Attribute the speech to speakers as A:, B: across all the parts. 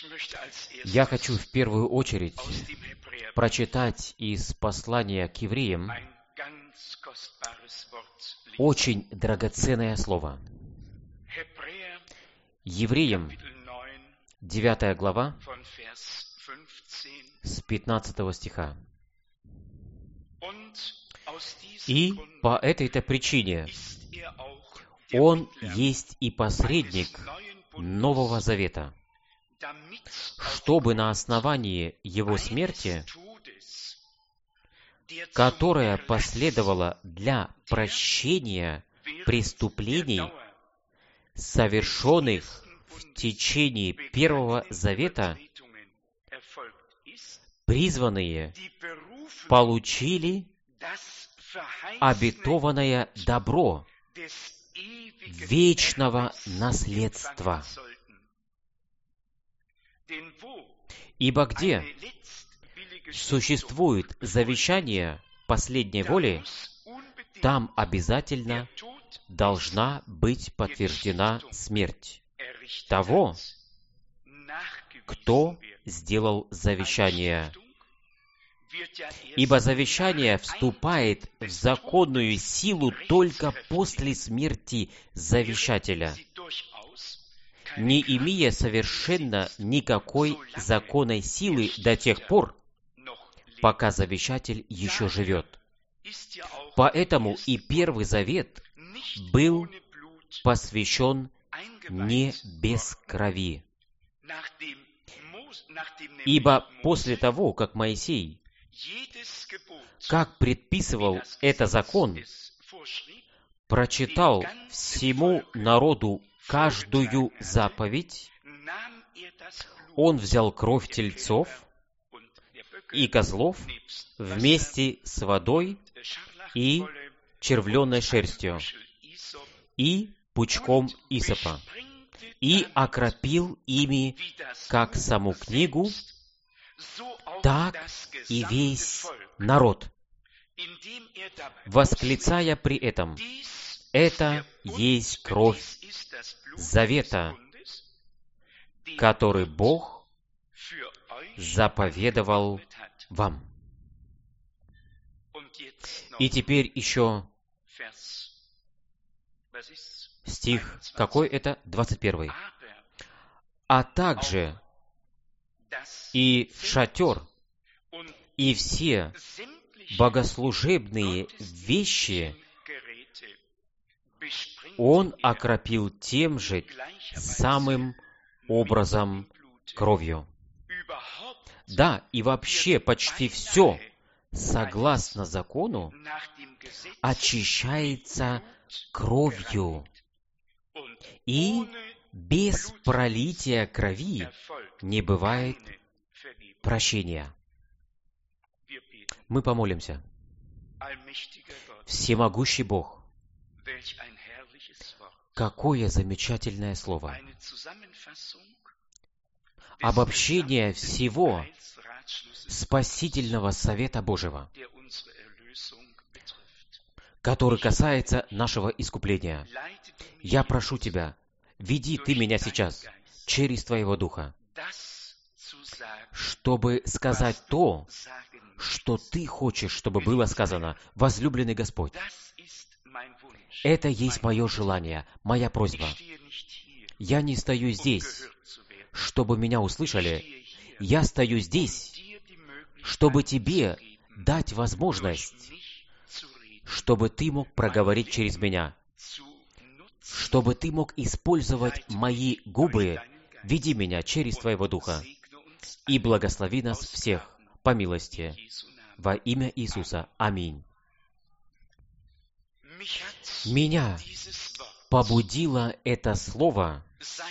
A: Я хочу в первую очередь прочитать из послания к евреям очень драгоценное слово. Евреям, 9 глава, с 15 стиха. «И по этой-то причине Он есть и посредник Нового Завета, чтобы на основании Его смерти, которая последовала для прощения преступлений, совершенных в течение Первого Завета, призванные получили обетованное добро вечного наследства. Ибо где существует завещание последней воли, там обязательно должна быть подтверждена смерть того, кто сделал завещание. Ибо завещание вступает в законную силу только после смерти завещателя, не имея совершенно никакой законной силы до тех пор, пока завещатель еще живет. Поэтому и Первый Завет был посвящен не без крови. Ибо после того, как Моисей, как предписывал это закон, прочитал всему народу каждую заповедь, он взял кровь тельцов и козлов вместе с водой и червленой шерстью и пучком исопа, и окропил ими как саму книгу, так и весь народ, восклицая при этом: «Это есть кровь завета, который Бог заповедовал вам». И теперь еще стих, какой это? 21. «А также и шатер, и все богослужебные вещи он окропил тем же самым образом кровью». Да, и вообще почти все, согласно закону, очищается кровью. И без пролития крови не бывает прощения. Мы помолимся. Всемогущий Бог, какое замечательное слово! Обобщение всего спасительного совета Божьего, который касается нашего искупления. Я прошу Тебя, веди Ты меня сейчас через Твоего Духа, чтобы сказать то, что Ты хочешь, чтобы было сказано. Возлюбленный Господь, это есть мое желание, моя просьба. Я не стою здесь, чтобы меня услышали. Я стою здесь, чтобы Тебе дать возможность, чтобы Ты мог проговорить через меня, чтобы Ты мог использовать мои губы. Веди меня через Твоего Духа и благослови нас всех по милости. Во имя Иисуса. Аминь. Меня побудило это слово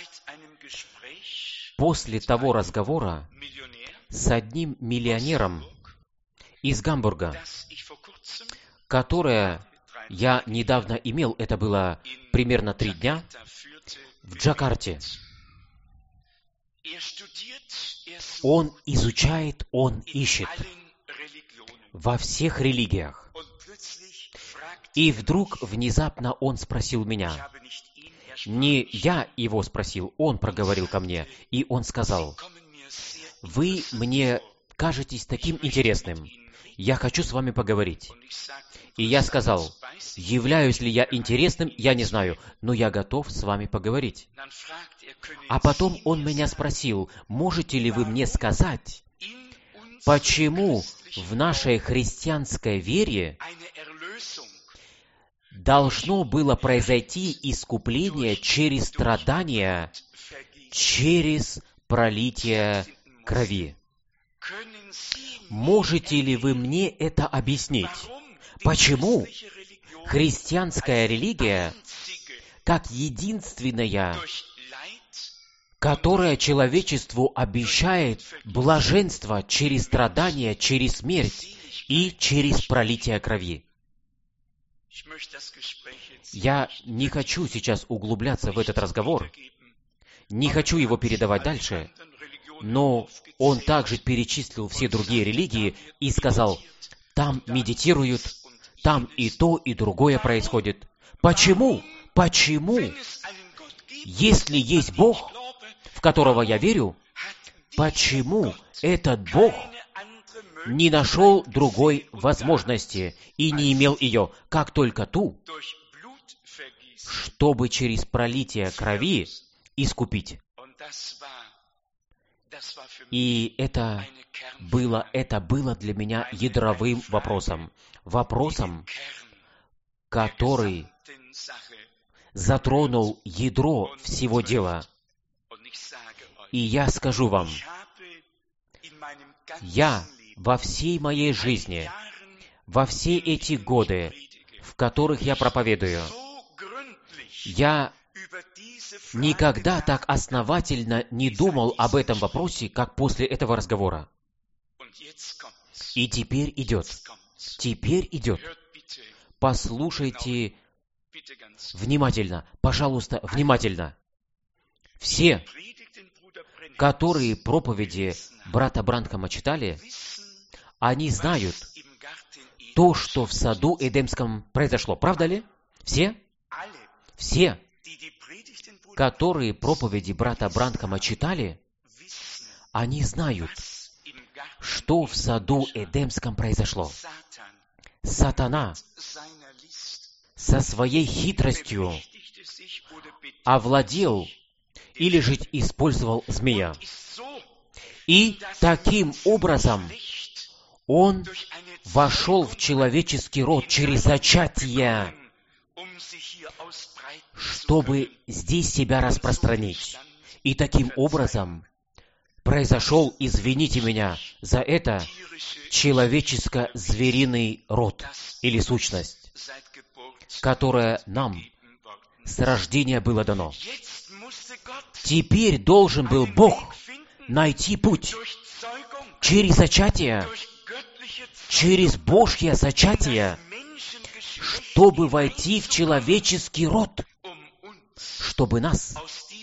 A: после того разговора с одним миллионером из Гамбурга, которое я недавно имел, это было примерно 3 дня, в Джакарте. Он изучает, он ищет во всех религиях. И вдруг, внезапно, он спросил меня. Не я его спросил, он проговорил ко мне, и он сказал: вы мне кажетесь таким интересным. Я хочу с вами поговорить. И я сказал, являюсь ли я интересным, я не знаю, но я готов с вами поговорить. А потом он меня спросил, можете ли вы мне сказать, почему в нашей христианской вере должно было произойти искупление через страдания, через пролитие крови? Можете ли вы мне это объяснить? Почему христианская религия, как единственная, которая человечеству обещает блаженство через страдания, через смерть и через пролитие крови? Я не хочу сейчас углубляться в этот разговор, не хочу его передавать дальше, но он также перечислил все другие религии и сказал, там медитируют, там и то, и другое происходит. Почему? Почему? Если есть Бог, в которого я верю, почему этот Бог не нашел другой возможности и не имел ее, как только ту, чтобы через пролитие крови искупить? И это было для меня ядровым вопросом, который затронул ядро всего дела. И я скажу вам, я во всей моей жизни, во все эти годы, в которых я проповедую, я никогда так основательно не думал об этом вопросе, как после этого разговора. И теперь идет. Послушайте внимательно, пожалуйста, внимательно. Все, которые проповеди брата Бранхама читали, они знают то, что в саду Эдемском произошло. Правда ли? Все? Все, которые проповеди брата Бранхама читали, они знают, что в саду Эдемском произошло. Сатана со своей хитростью овладел или же использовал змея. И таким образом он вошел в человеческий род через зачатие, чтобы здесь себя распространить. И таким образом произошел, извините меня за это, человеческо-звериный род или сущность, которая нам с рождения было дано. Теперь должен был Бог найти путь через зачатие, через Божье зачатие, чтобы войти в человеческий род, чтобы нас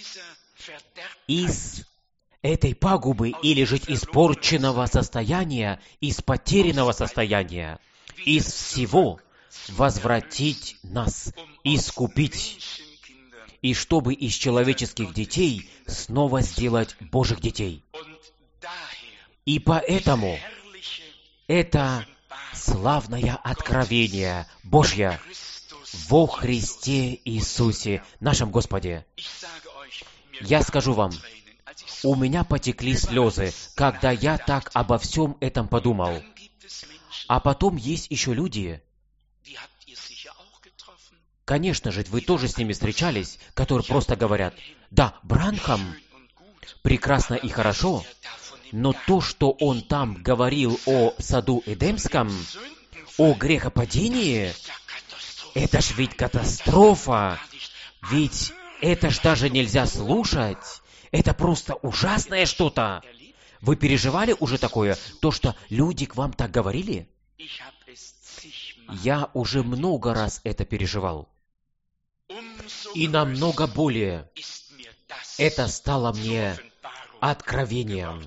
A: из этой пагубы или же испорченного состояния, из потерянного состояния, из всего возвратить нас, искупить, и чтобы из человеческих детей снова сделать Божьих детей. И поэтому это славное откровение Божье во Христе Иисусе, нашем Господе. Я скажу вам, у меня потекли слезы, когда я так обо всем этом подумал. А потом есть еще люди, конечно же, вы тоже с ними встречались, которые просто говорят, да, Бранхам прекрасно и хорошо, но то, что он там говорил о саду Эдемском, о грехопадении, это ж ведь катастрофа, ведь это ж даже нельзя слушать, это просто ужасное что-то. Вы переживали уже такое, то, что люди к вам так говорили? Я уже много раз это переживал. И намного более это стало мне откровением.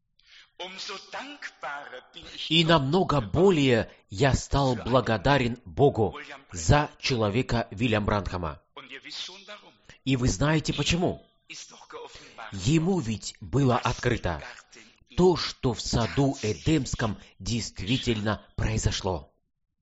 A: И намного более я стал благодарен Богу за человека Вильяма Бранхама. И вы знаете почему? Ему ведь было открыто то, что в саду Эдемском действительно произошло.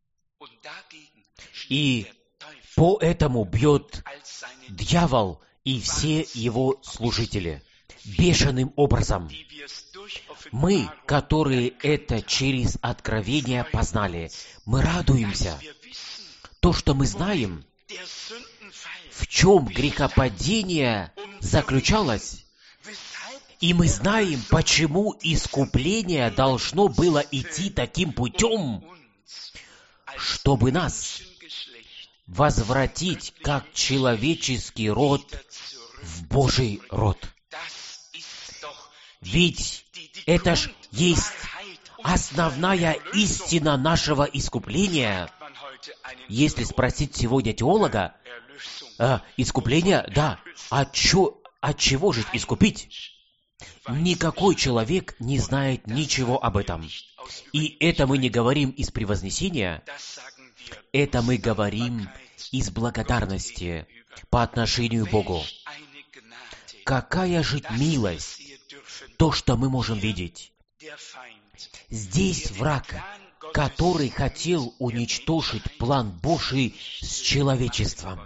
A: И поэтому бьет дьявол и все его служители бешеным образом. Мы, которые это через откровение познали, мы радуемся. То, что мы знаем, в чем грехопадение заключалось, и мы знаем, почему искупление должно было идти таким путем, чтобы нас возвратить как человеческий род в Божий род. Ведь это ж есть основная истина нашего искупления. Если спросить сегодня теолога, искупление, да, от чего же искупить? Никакой человек не знает ничего об этом. И это мы не говорим из превознесения, это мы говорим из благодарности по отношению к Богу. Какая же милость, то, что мы можем видеть. Здесь враг, который хотел уничтожить план Божий с человечеством.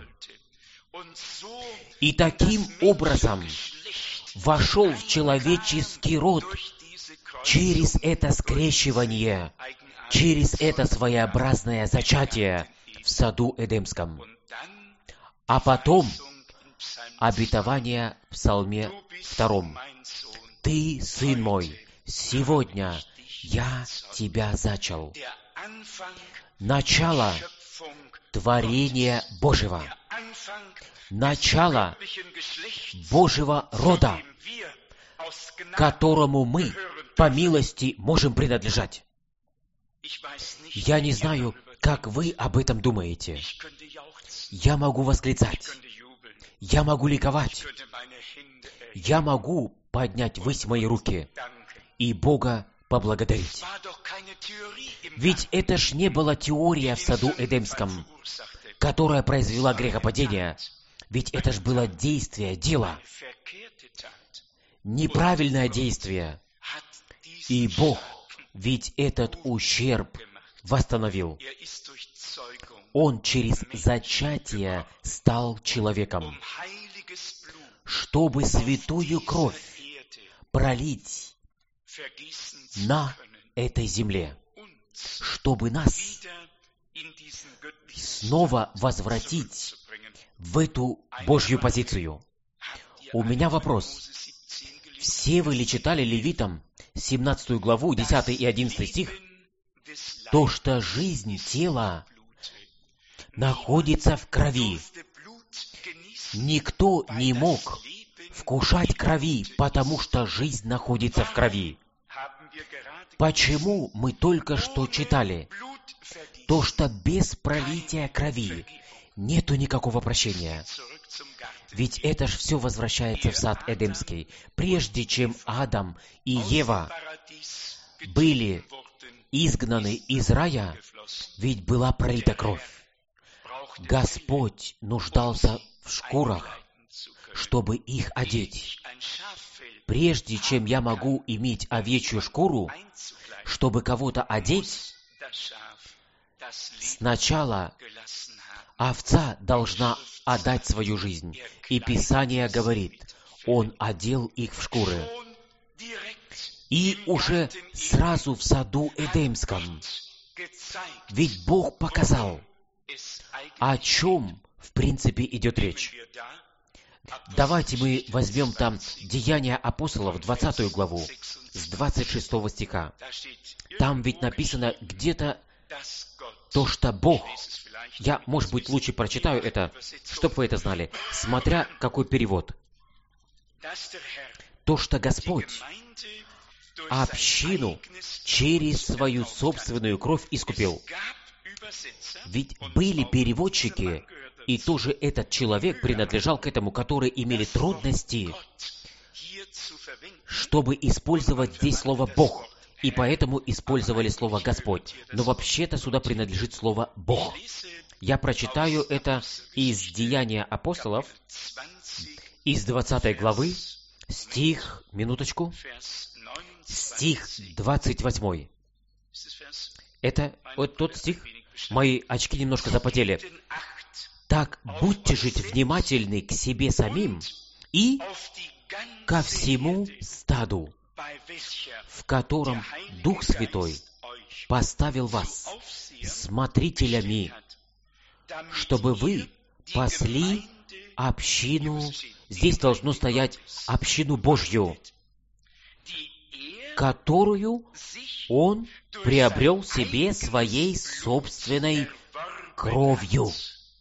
A: И таким образом вошел в человеческий род через это скрещивание, через это своеобразное зачатие в саду Эдемском. А потом обетование в Псалме 2. «Ты, сын мой, сегодня я тебя зачал». Начало творения Божьего. Начало Божьего рода, которому мы по милости можем принадлежать. Я не знаю, как вы об этом думаете. Я могу восклицать. Я могу ликовать. Я могу поднять ввысь мои руки и Бога поблагодарить. Ведь это ж не была теория в саду Эдемском, которая произвела грехопадение. Ведь это ж было действие, дело. Неправильное действие. И Бог ведь этот ущерб восстановил. Он через зачатие стал человеком, чтобы святую кровь пролить на этой земле, чтобы нас снова возвратить в эту Божью позицию. У меня вопрос. Все вы ли читали Левитам 17 главу, 10 и 11 стих? То, что жизнь тела находится в крови. Никто не мог вкушать крови, потому что жизнь находится в крови. Почему мы только что читали? То, что без пролития крови нету никакого прощения. Ведь это ж все возвращается в сад Эдемский. Прежде чем Адам и Ева были изгнаны из рая, ведь была пролита кровь. Господь нуждался в шкурах, чтобы их одеть. Прежде чем я могу иметь овечью шкуру, чтобы кого-то одеть, сначала овца должна отдать свою жизнь. И Писание говорит, Он одел их в шкуры. И уже сразу в саду Эдемском. Ведь Бог показал, о чем в принципе идет речь. Давайте мы возьмем там Деяния апостолов, 20 главу, с 26 стиха. Там ведь написано где-то то, что Бог... Я, может быть, лучше прочитаю это, чтобы вы это знали, смотря какой перевод. То, что Господь общину через свою собственную кровь искупил. Ведь были переводчики, и тоже этот человек принадлежал к этому, которые имели трудности, чтобы использовать здесь слово «Бог», и поэтому использовали слово «Господь». Но вообще-то сюда принадлежит слово «Бог». Я прочитаю это из Деяния апостолов, из 20 главы, стих, минуточку, стих 28. Это вот тот стих, мои очки немножко запотели. «Так будьте же внимательны к себе самим и ко всему стаду, в котором Дух Святой поставил вас смотрителями, чтобы вы пасли общину». Здесь должно стоять общину Божью, которую Он приобрел себе своей собственной кровью.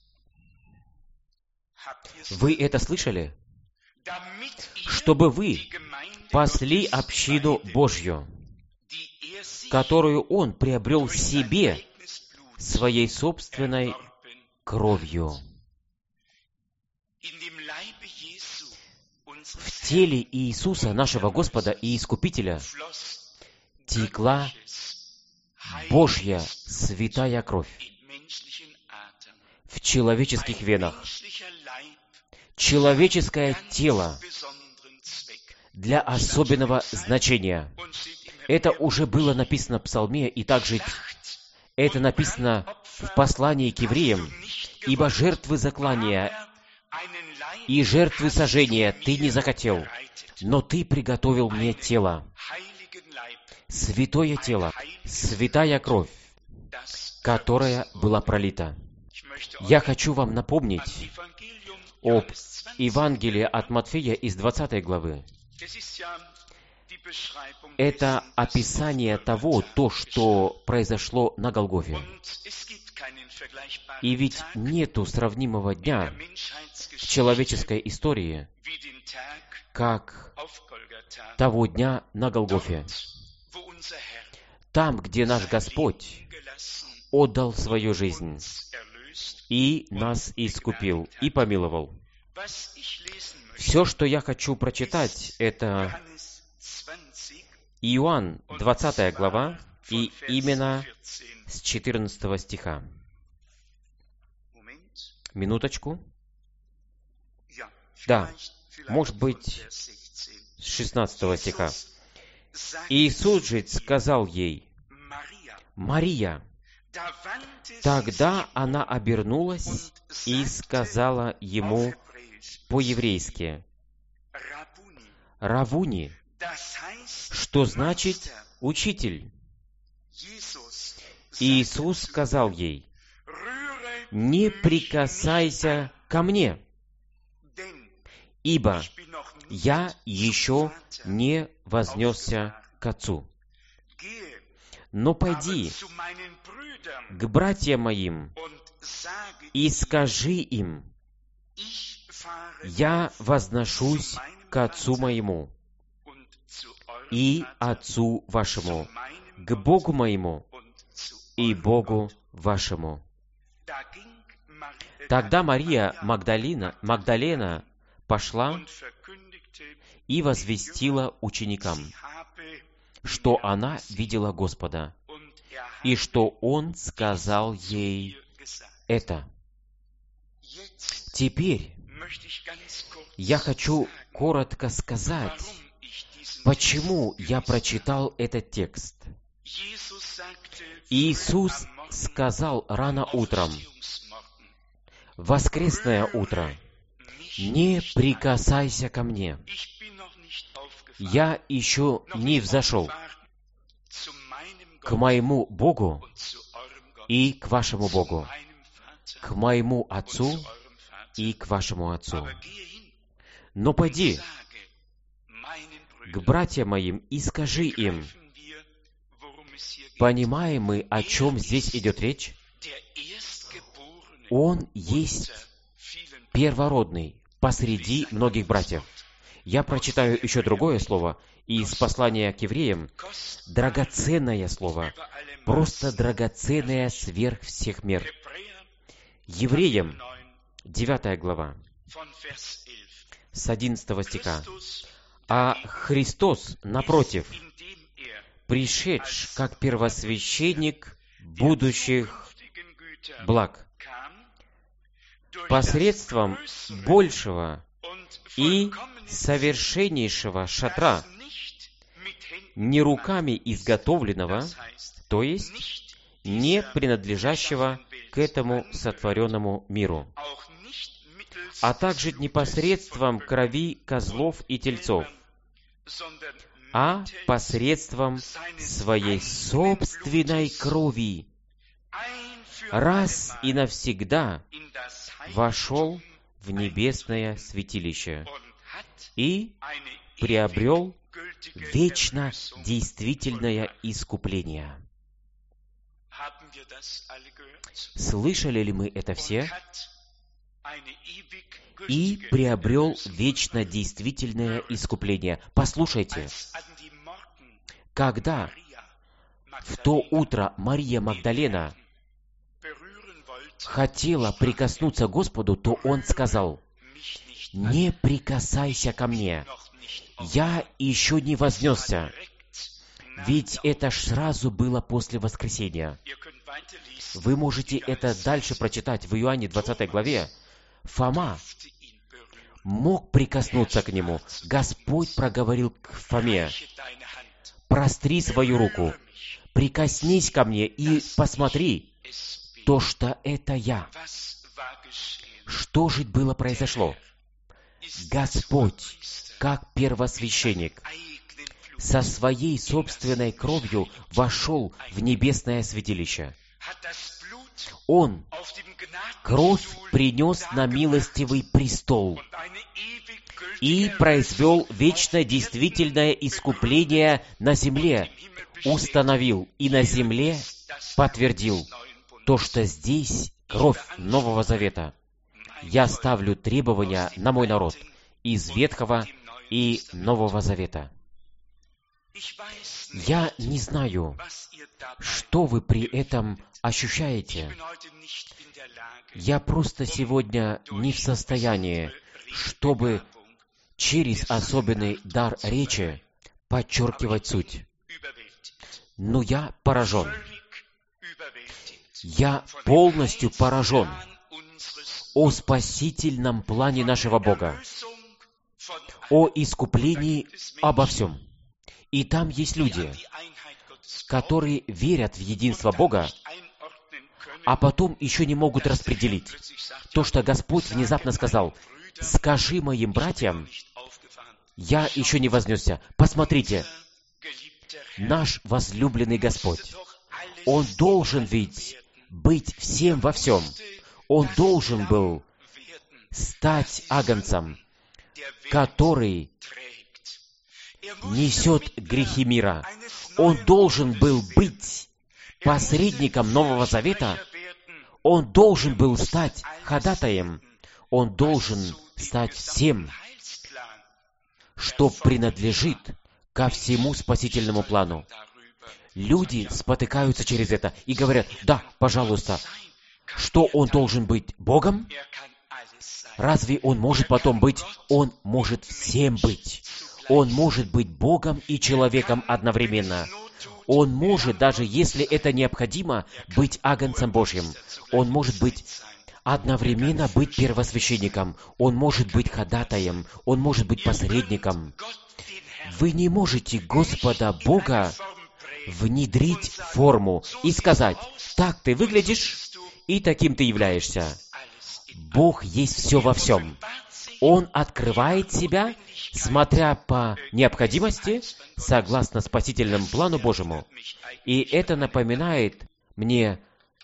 A: Вы это слышали? Чтобы вы пасли общину Божью, которую Он приобрел себе своей собственной кровью. В теле Иисуса, нашего Господа и Искупителя, текла Божья святая кровь в человеческих венах. Человеческое тело для особенного значения. Это уже было написано в Псалме, и также это написано в послании к евреям. «Ибо жертвы заклания и жертвы сожжения ты не захотел, но ты приготовил мне тело». Святое тело, святая кровь, которая была пролита. Я хочу вам напомнить об Евангелии от Матфея из 20 главы. Это описание того, что произошло на Голгофе. И ведь нету сравнимого дня в человеческой истории, как того дня на Голгофе. Там, где наш Господь отдал свою жизнь и нас искупил, и помиловал. Все, что я хочу прочитать, это Иоанн, 20 глава, и именно с 14 стиха. Минуточку. Да, может быть, с 16 стиха. Иисус же сказал ей: «Мария». Тогда она обернулась и сказала ему по-еврейски: «Равуни», что значит «учитель». Иисус сказал ей: «Не прикасайся ко мне, ибо я еще не вознесся к Отцу. Но пойди к братьям моим и скажи им: я возношусь к Отцу моему и Отцу вашему, к Богу моему и Богу вашему». Тогда Мария Магдалена пошла и возвестила ученикам, что она видела Господа, и что Он сказал ей это. Теперь я хочу коротко сказать, почему я прочитал этот текст. Иисус сказал рано утром, в воскресное утро: «Не прикасайся ко мне. Я еще не взошел к моему Богу и к вашему Богу, к моему Отцу и к вашему Отцу. Но пойди к братьям моим и скажи им». Понимаем мы, о чем здесь идет речь? Он есть первородный посреди многих братьев. Я прочитаю еще другое слово из послания к евреям. Драгоценное слово. Просто драгоценное сверх всех мер. Евреям, 9 глава, с 11 стиха. «А Христос, напротив, пришедший как первосвященник будущих благ, посредством большего и совершеннейшего шатра, не руками изготовленного, то есть не принадлежащего к этому сотворенному миру, а также непосредством крови козлов и тельцов, а посредством своей собственной крови раз и навсегда вошел в небесное святилище и приобрел вечно действительное искупление. Слышали ли мы это все? И приобрел вечно действительное искупление. Послушайте, когда в то утро Мария Магдалена хотела прикоснуться к Господу, то Он сказал: «Не прикасайся ко мне, я еще не вознесся». Ведь это ж сразу было после воскресения. Вы можете это дальше прочитать в Иоанне 20 главе. Фома мог прикоснуться к нему. Господь проговорил к Фоме: «Простри свою руку, прикоснись ко мне и посмотри, то, что это я». Что же было произошло? Господь, как первосвященник, со своей собственной кровью вошел в небесное святилище. Он кровь принес на милостивый престол и произвел вечно действительное искупление на земле, установил и на земле подтвердил то, что здесь кровь Нового Завета. Я ставлю требования на мой народ из Ветхого и Нового Завета. Я не знаю, что вы при этом ощущаете. Я просто сегодня не в состоянии, чтобы через особенный дар речи подчеркивать суть. Но я поражен. Я полностью поражен о спасительном плане нашего Бога, о искуплении, обо всем. И там есть люди, которые верят в единство Бога, а потом еще не могут распределить то, что Господь внезапно сказал: «Скажи моим братьям, я еще не вознесся». Посмотрите, наш возлюбленный Господь, Он должен ведь быть всем во всем. Он должен был стать агнцем, который несет грехи мира. Он должен был быть посредником Нового Завета. Он должен был стать ходатаем. Он должен стать всем, что принадлежит ко всему спасительному плану. Люди спотыкаются через это и говорят: «Да, пожалуйста, что он должен быть Богом? Разве он может потом быть? Он может всем быть. Он может быть Богом и человеком одновременно. Он может, даже если это необходимо, быть агнцем Божьим. Он может быть одновременно быть первосвященником. Он может быть ходатаем. Он может быть посредником. Вы не можете Господа Бога внедрить в форму и сказать: «Так ты выглядишь, и таким ты являешься». Бог есть все во всем. Он открывает себя, смотря по необходимости, согласно спасительному плану Божьему. И это напоминает мне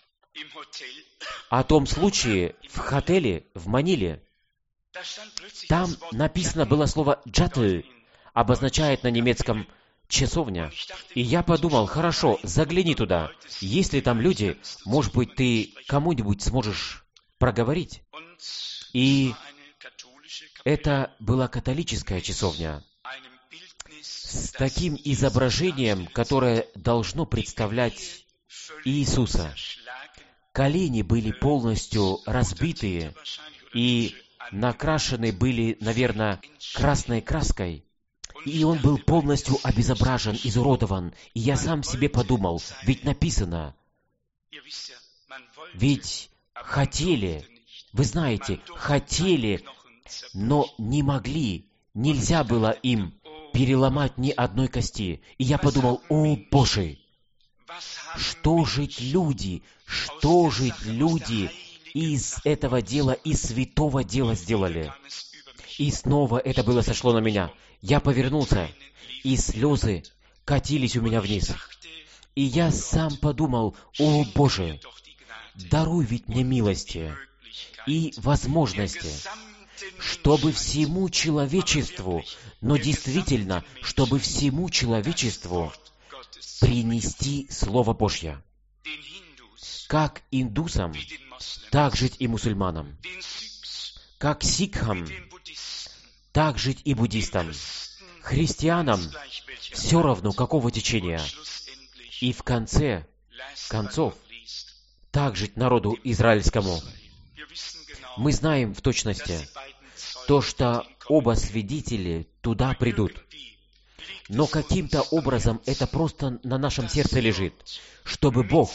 A: о том случае в отеле в Маниле. Там написано было слово «джатль», обозначает на немецком «часовня». И я подумал: хорошо, загляни туда. Если там люди, может быть, ты кому-нибудь сможешь проговорить. И это была католическая часовня с таким изображением, которое должно представлять Иисуса. Колени были полностью разбитые и накрашены были, наверное, красной краской. И он был полностью обезображен, изуродован. И я сам себе подумал: ведь написано, ведь хотели, вы знаете, хотели, но не могли, нельзя было им переломать ни одной кости. И я подумал, о Боже, что же люди из этого дела, из святого дела сделали? И снова это было сошло на меня. Я повернулся, и слезы катились у меня вниз. И я сам подумал, о Боже, даруй ведь мне милости и возможности, чтобы всему человечеству, но действительно, чтобы всему человечеству принести Слово Божье. Как индусам, так жить и мусульманам. Как сикхам, так жить и буддистам. Христианам все равно какого течения. И в конце концов, так жить народу израильскому. Мы знаем в точности то, что оба свидетели туда придут. Но каким-то образом это просто на нашем сердце лежит, чтобы Бог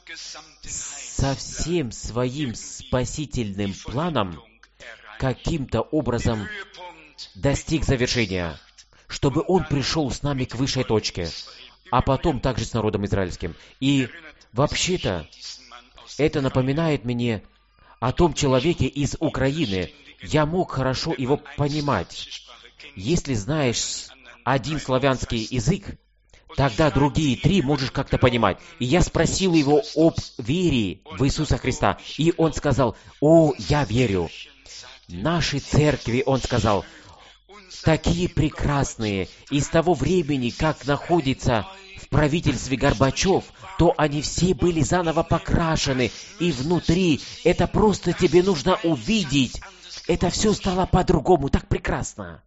A: со всем своим спасительным планом каким-то образом достиг завершения, чтобы Он пришел с нами к высшей точке, а потом также с народом израильским. И вообще-то это напоминает мне о том человеке из Украины. Я мог хорошо его понимать. Если знаешь один славянский язык, тогда другие три можешь как-то понимать. И я спросил его об вере в Иисуса Христа, и он сказал, о, я верю. Наши церкви, он сказал, такие прекрасные. И с того времени, как находится в правительстве Горбачев, то они все были заново покрашены. И внутри, это просто тебе нужно увидеть. Это все стало по-другому, так прекрасно.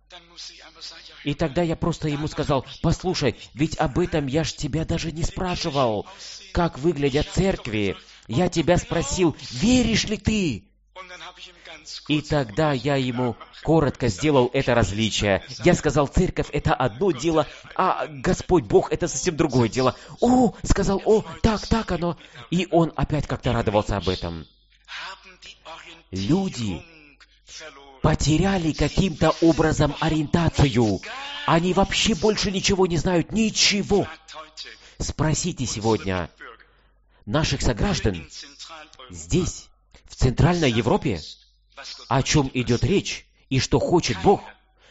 A: И тогда я просто ему сказал, послушай, ведь об этом я ж тебя даже не спрашивал, как выглядят церкви. Я тебя спросил, веришь ли ты? И тогда я ему коротко сделал это различие. Я сказал, церковь — это одно дело, а Господь Бог — это совсем другое дело. О, сказал, о, так оно. И он опять как-то радовался об этом. Люди потеряли каким-то образом ориентацию. Они вообще больше ничего не знают. Ничего. Спросите сегодня наших сограждан здесь, в Центральной Европе, о чем идет речь и что хочет Бог.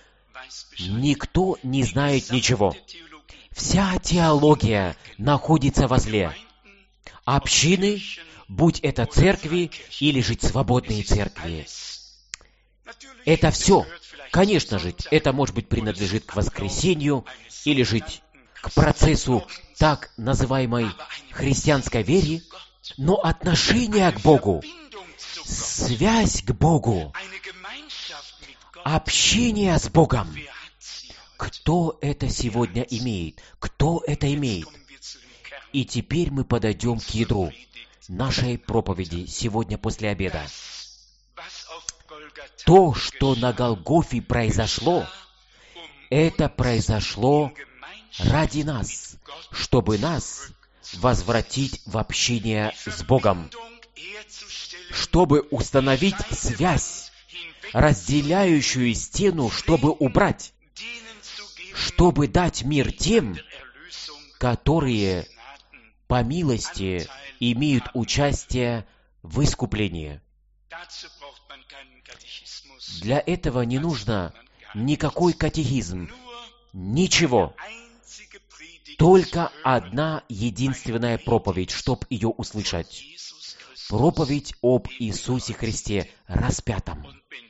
A: Никто не знает ничего. Вся теология находится возле общины, будь это церкви или жить свободные церкви. Это все. Конечно же, это, может быть, принадлежит к воскресению или жить к процессу так называемой христианской веры, но отношение к Богу, связь к Богу, общение с Богом. Кто это сегодня имеет? Кто это имеет? И теперь мы подойдем к ядру нашей проповеди сегодня после обеда. То, что на Голгофе произошло, это произошло ради нас, чтобы нас возвратить в общение с Богом, чтобы установить связь, разделяющую стену, чтобы убрать, чтобы дать мир тем, которые по милости имеют участие в искуплении. Для этого не нужно никакой катехизм, ничего. Только одна единственная проповедь, чтоб ее услышать. Проповедь об Иисусе Христе распятом.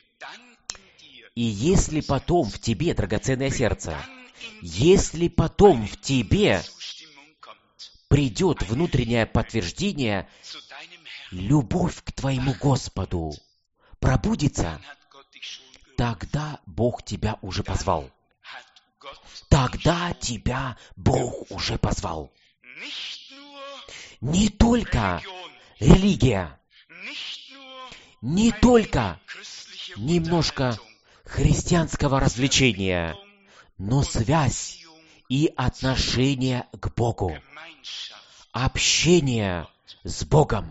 A: И если потом в тебе, драгоценное сердце, если потом в тебе придет внутреннее подтверждение, любовь к твоему Господу пробудится, тогда Бог тебя уже позвал. Тогда тебя Бог уже позвал. Не только религия, не только немножко христианского развлечения, но связь и отношение к Богу, общение с Богом,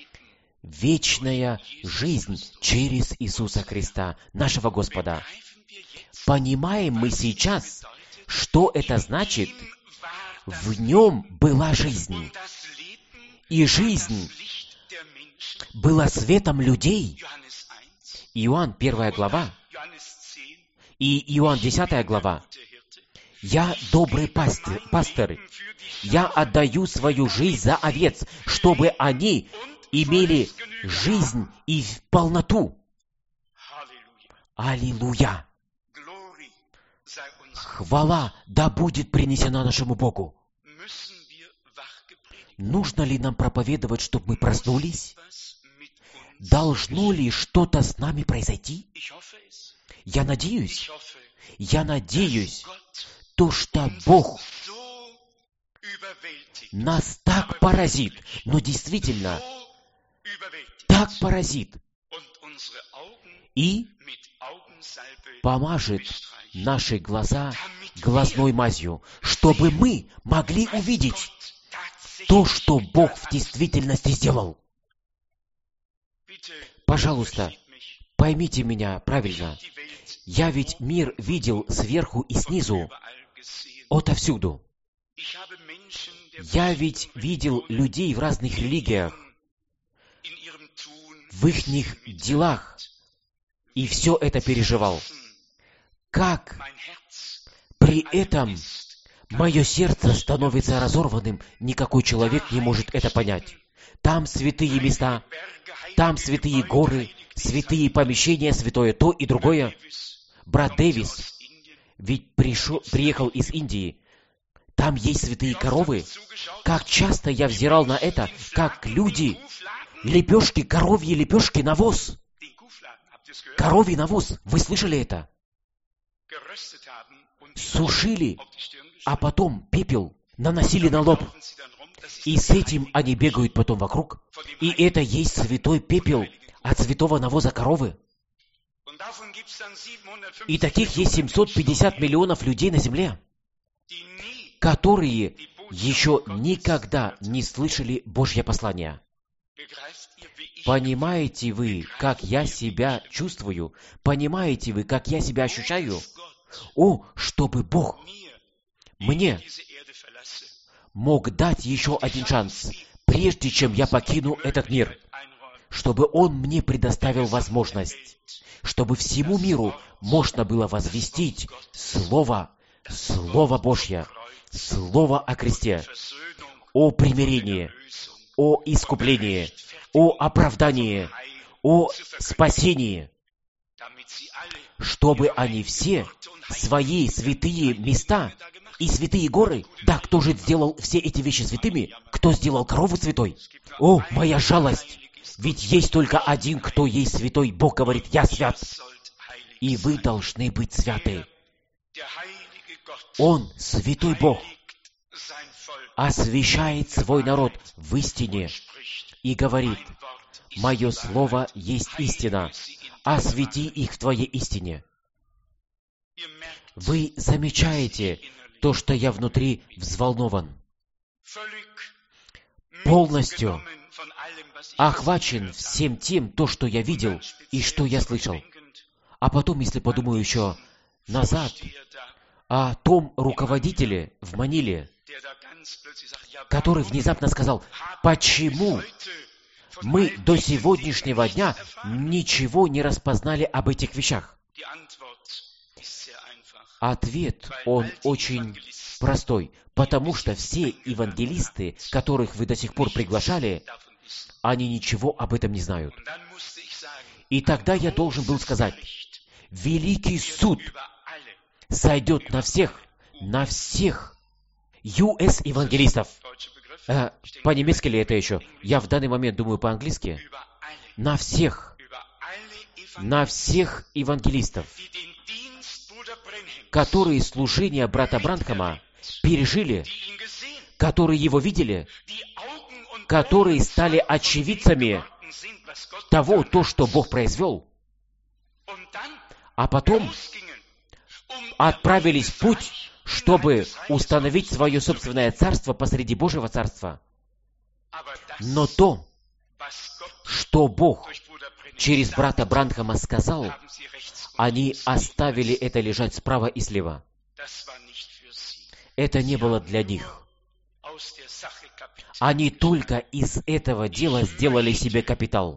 A: вечная жизнь через Иисуса Христа, нашего Господа. Понимаем мы сейчас, что это значит? В нем была жизнь, и жизнь была светом людей. Иоанн 1 глава и Иоанн 10 глава. «Я добрый пастырь, я отдаю свою жизнь за овец, чтобы они имели жизнь и в полноту». Аллилуйя! Хвала да будет принесена нашему Богу. Нужно ли нам проповедовать, чтобы мы проснулись? Должно ли что-то с нами произойти? Я надеюсь, то, что Бог нас так поразит, но действительно так поразит, и помажет наши глаза глазной мазью, чтобы мы могли увидеть то, что Бог в действительности сделал. Пожалуйста, поймите меня правильно. Я ведь мир видел сверху и снизу, отовсюду. Я ведь видел людей в разных религиях, в ихних делах, и все это переживал. Как при этом мое сердце становится разорванным, никакой человек не может это понять. Там святые места, там святые горы, святые помещения, святое то и другое. Брат Дэвис ведь приехал из Индии. Там есть святые коровы. Как часто я взирал на это, как люди, лепешки, коровьи лепешки, навоз. Коровий навоз, вы слышали это? Сушили, а потом пепел наносили на лоб. И с этим они бегают потом вокруг. И это есть святой пепел от святого навоза коровы. И таких есть 750 миллионов людей на земле, которые еще никогда не слышали Божье послание. Понимаете вы, как я себя чувствую? Понимаете вы, как я себя ощущаю? О, чтобы Бог мне мог дать еще один шанс, прежде чем я покину этот мир, чтобы Он мне предоставил возможность, чтобы всему миру можно было возвестить Слово Божье, Слово о кресте, о примирении, о искуплении, о оправдании, о спасении, чтобы они все свои святые места и святые горы, да, кто же сделал все эти вещи святыми? Кто сделал корову святой? О, моя жалость! Ведь есть только один, кто есть святой. Бог говорит, я свят. И вы должны быть святы. Он, святой Бог, освящает свой народ в истине и говорит, «Мое слово есть истина, освети их в Твоей истине». Вы замечаете то, что я внутри взволнован, полностью охвачен всем тем, то, что я видел и что я слышал. А потом, если подумаю еще назад о том руководителе в Маниле, который внезапно сказал, почему мы до сегодняшнего дня ничего не распознали об этих вещах? Ответ, он очень простой, потому что все евангелисты, которых вы до сих пор приглашали, они ничего об этом не знают. И тогда я должен был сказать, великий суд сойдет на всех US-евангелистов. По-немецки ли это еще? Я в данный момент думаю по-английски. На всех евангелистов, которые служение брата Бранхама пережили, которые его видели, которые стали очевидцами того, что Бог произвел, а потом отправились в путь, чтобы установить свое собственное царство посреди Божьего царства. Но то, что Бог через брата Бранхама сказал, они оставили это лежать справа и слева. Это не было для них. Они только из этого дела сделали себе капитал.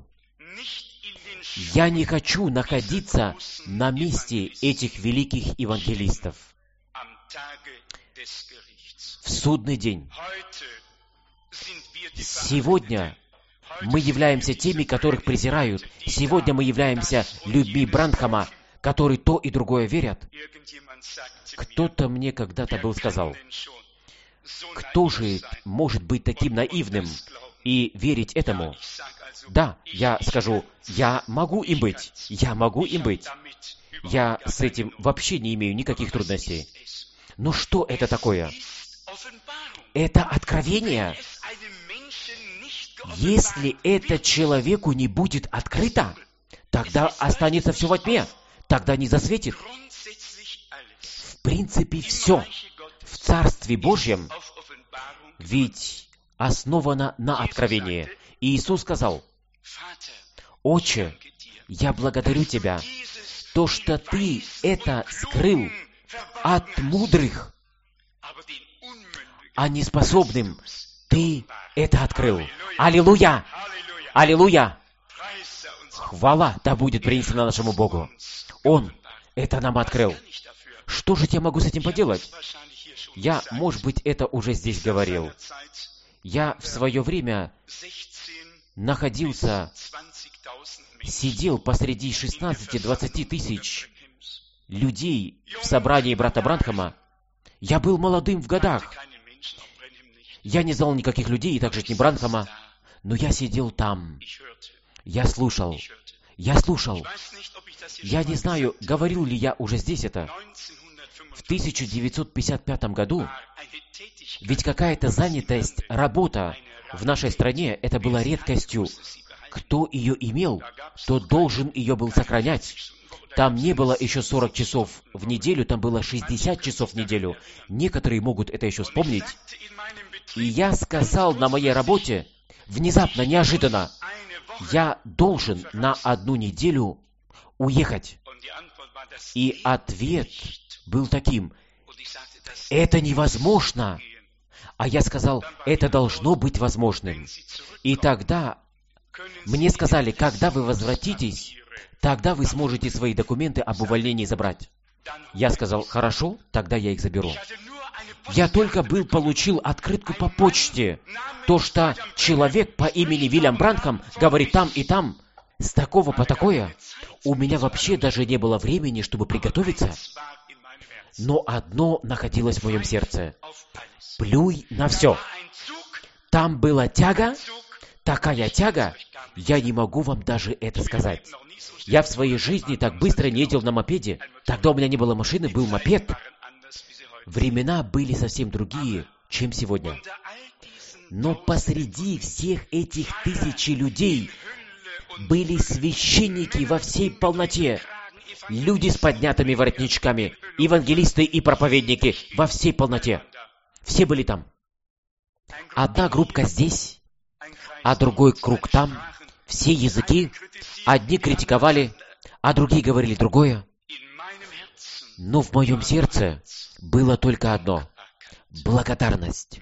A: Я не хочу находиться на месте этих великих евангелистов в судный день. Сегодня мы являемся теми, которых презирают. Сегодня мы являемся людьми Бранхама, которые то и другое верят. Кто-то мне когда-то сказал, кто же может быть таким наивным и верить этому? Да, я скажу, я могу им быть. Я могу им быть. Я с этим вообще не имею никаких трудностей. Но что это такое? Это откровение. Если это человеку не будет открыто, тогда останется все во тьме. Тогда не засветит. В принципе, все в Царстве Божьем ведь основано на откровении. И Иисус сказал, «Отче, я благодарю Тебя, то, что Ты это скрыл от мудрых, а неспособным Ты это открыл». Аллилуйя! Аллилуйя! Хвала да будет принесена нашему Богу. Он это нам открыл. Что же я могу с этим поделать? Я, может быть, это уже здесь говорил. Я в свое время сидел посреди 16-20 тысяч людей в собрании брата Бранхама. Я был молодым в годах. Я не знал никаких людей, и также не Бранхама, но я сидел там. Я слушал. Я не знаю, говорил ли я уже здесь это. В 1955 году, ведь какая-то занятость, работа в нашей стране, это была редкостью. Кто ее имел, тот должен ее был сохранять. Там не было еще 40 часов в неделю, там было 60 часов в неделю. Некоторые могут это еще вспомнить. И я сказал на моей работе, внезапно, неожиданно, я должен на 1 неделю уехать. И ответ был таким, это невозможно. А я сказал, это должно быть возможным. И тогда мне сказали, когда вы возвратитесь, тогда вы сможете свои документы об увольнении забрать. Я сказал, хорошо, тогда я их заберу. Я только получил открытку по почте, то, что человек по имени Вильям Бранхам говорит там и там, с такого по такое. У меня вообще даже не было времени, чтобы приготовиться. Но одно находилось в моем сердце. Плюй на все. Там была тяга, такая тяга, я не могу вам даже это сказать. Я в своей жизни так быстро не ездил на мопеде. Тогда у меня не было машины, был мопед. Времена были совсем другие, чем сегодня. Но посреди всех этих тысяч людей были священники во всей полноте, люди с поднятыми воротничками, евангелисты и проповедники во всей полноте. Все были там. Одна группка здесь, а другой круг там. Все языки. Одни критиковали, а другие говорили другое. Но в моем сердце было только одно — благодарность.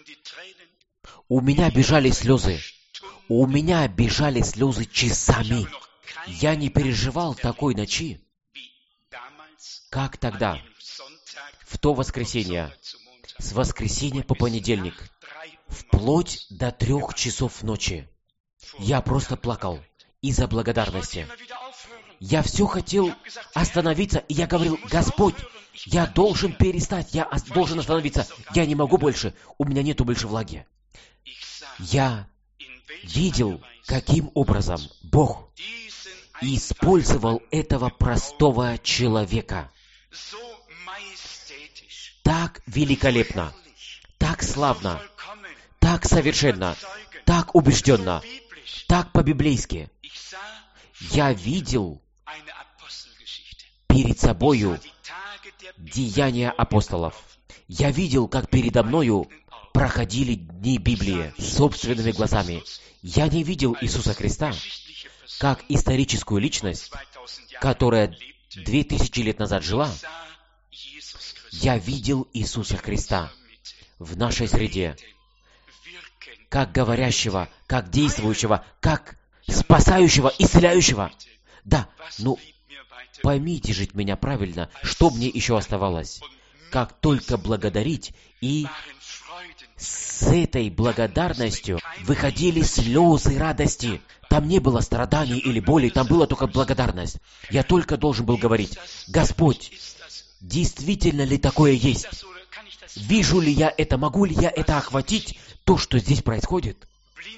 A: У меня бежали слезы. У меня бежали слезы часами. Я не переживал такой ночи, как тогда, в то воскресенье, с воскресенья по понедельник, вплоть до 3 часов ночи. Я просто плакал из-за благодарности. Я все хотел остановиться, и я говорил, Господь, я должен перестать, я должен остановиться, я не могу больше, у меня нету больше влаги. Я видел, каким образом Бог использовал этого простого человека так великолепно, так славно, так совершенно, так убежденно, так по-библейски. Я видел перед собою деяния апостолов. Я видел, как передо мною проходили дни Библии собственными глазами. Я не видел Иисуса Христа, как историческую личность, которая 2000 лет назад жила, я видел Иисуса Христа в нашей среде, как говорящего, как действующего, как спасающего, исцеляющего. Да, поймите же меня правильно, что мне еще оставалось, как только благодарить, и с этой благодарностью выходили слезы радости. Там не было страданий или боли, там была только благодарность. Я только должен был говорить: Господь, действительно ли такое есть? Вижу ли я это, могу ли я это охватить, то, что здесь происходит?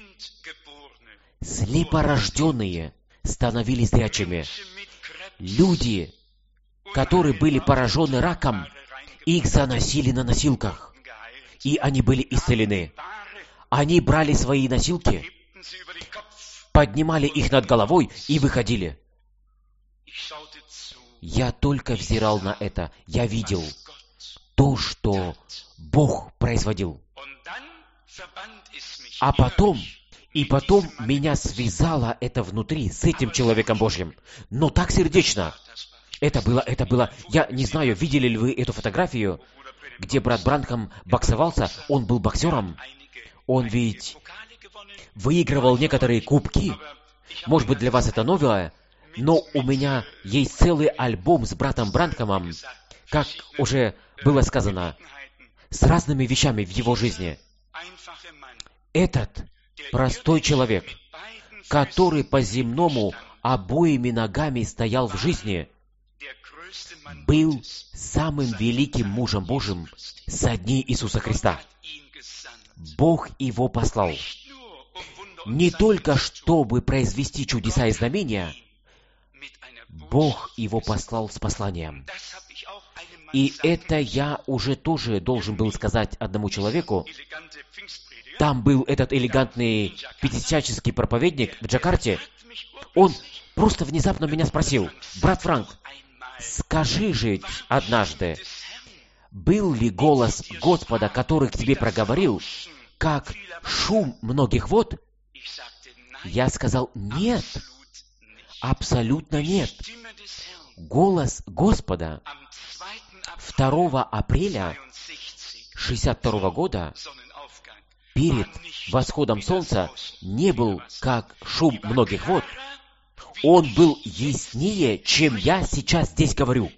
A: Слепорожденные становились зрячими. Люди, которые были поражены раком, их заносили на носилках, и они были исцелены. Они брали свои носилки, поднимали их над головой и выходили. Я только взирал на это. Я видел то, что Бог производил. А потом меня связало это внутри с этим человеком Божьим. Но так сердечно. Это было. Я не знаю, видели ли вы эту фотографию, где брат Бранхам боксовался. Он был боксером. Он ведь выигрывал некоторые кубки. Может быть, для вас это новое, но у меня есть целый альбом с братом Бранхамом, как уже было сказано, с разными вещами в его жизни. Этот простой человек, который по-земному обоими ногами стоял в жизни, был самым великим мужем Божьим со дней Иисуса Христа. Бог его послал не только чтобы произвести чудеса и знамения, Бог его послал с посланием. И это я уже тоже должен был сказать одному человеку. Там был этот элегантный пятидесятнический проповедник в Джакарте. Он просто внезапно меня спросил: «Брат Франк, скажи же однажды, был ли голос Господа, который к тебе проговорил, как шум многих вод?» Я сказал: «Нет, абсолютно нет. Голос Господа 2 апреля 1962 года перед восходом солнца не был как шум многих вод. Он был яснее, чем я сейчас здесь говорю.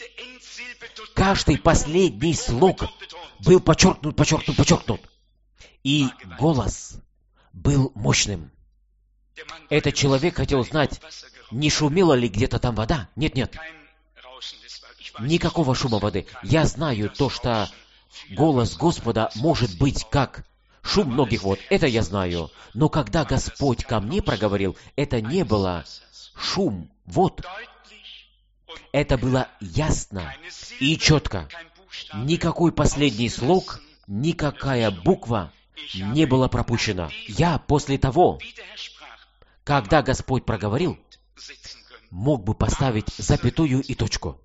A: Каждый последний слог был подчеркнут. И голос был мощным. Этот человек хотел знать, не шумела ли где-то там вода. Нет. Никакого шума воды. Я знаю то, что голос Господа может быть как шум многих вод. Это я знаю. Но когда Господь ко мне проговорил, это не было шум вод. Это было ясно и четко. Никакой последний слог, никакая буква не была пропущена. Я после того, когда Господь проговорил, мог бы поставить запятую и точку.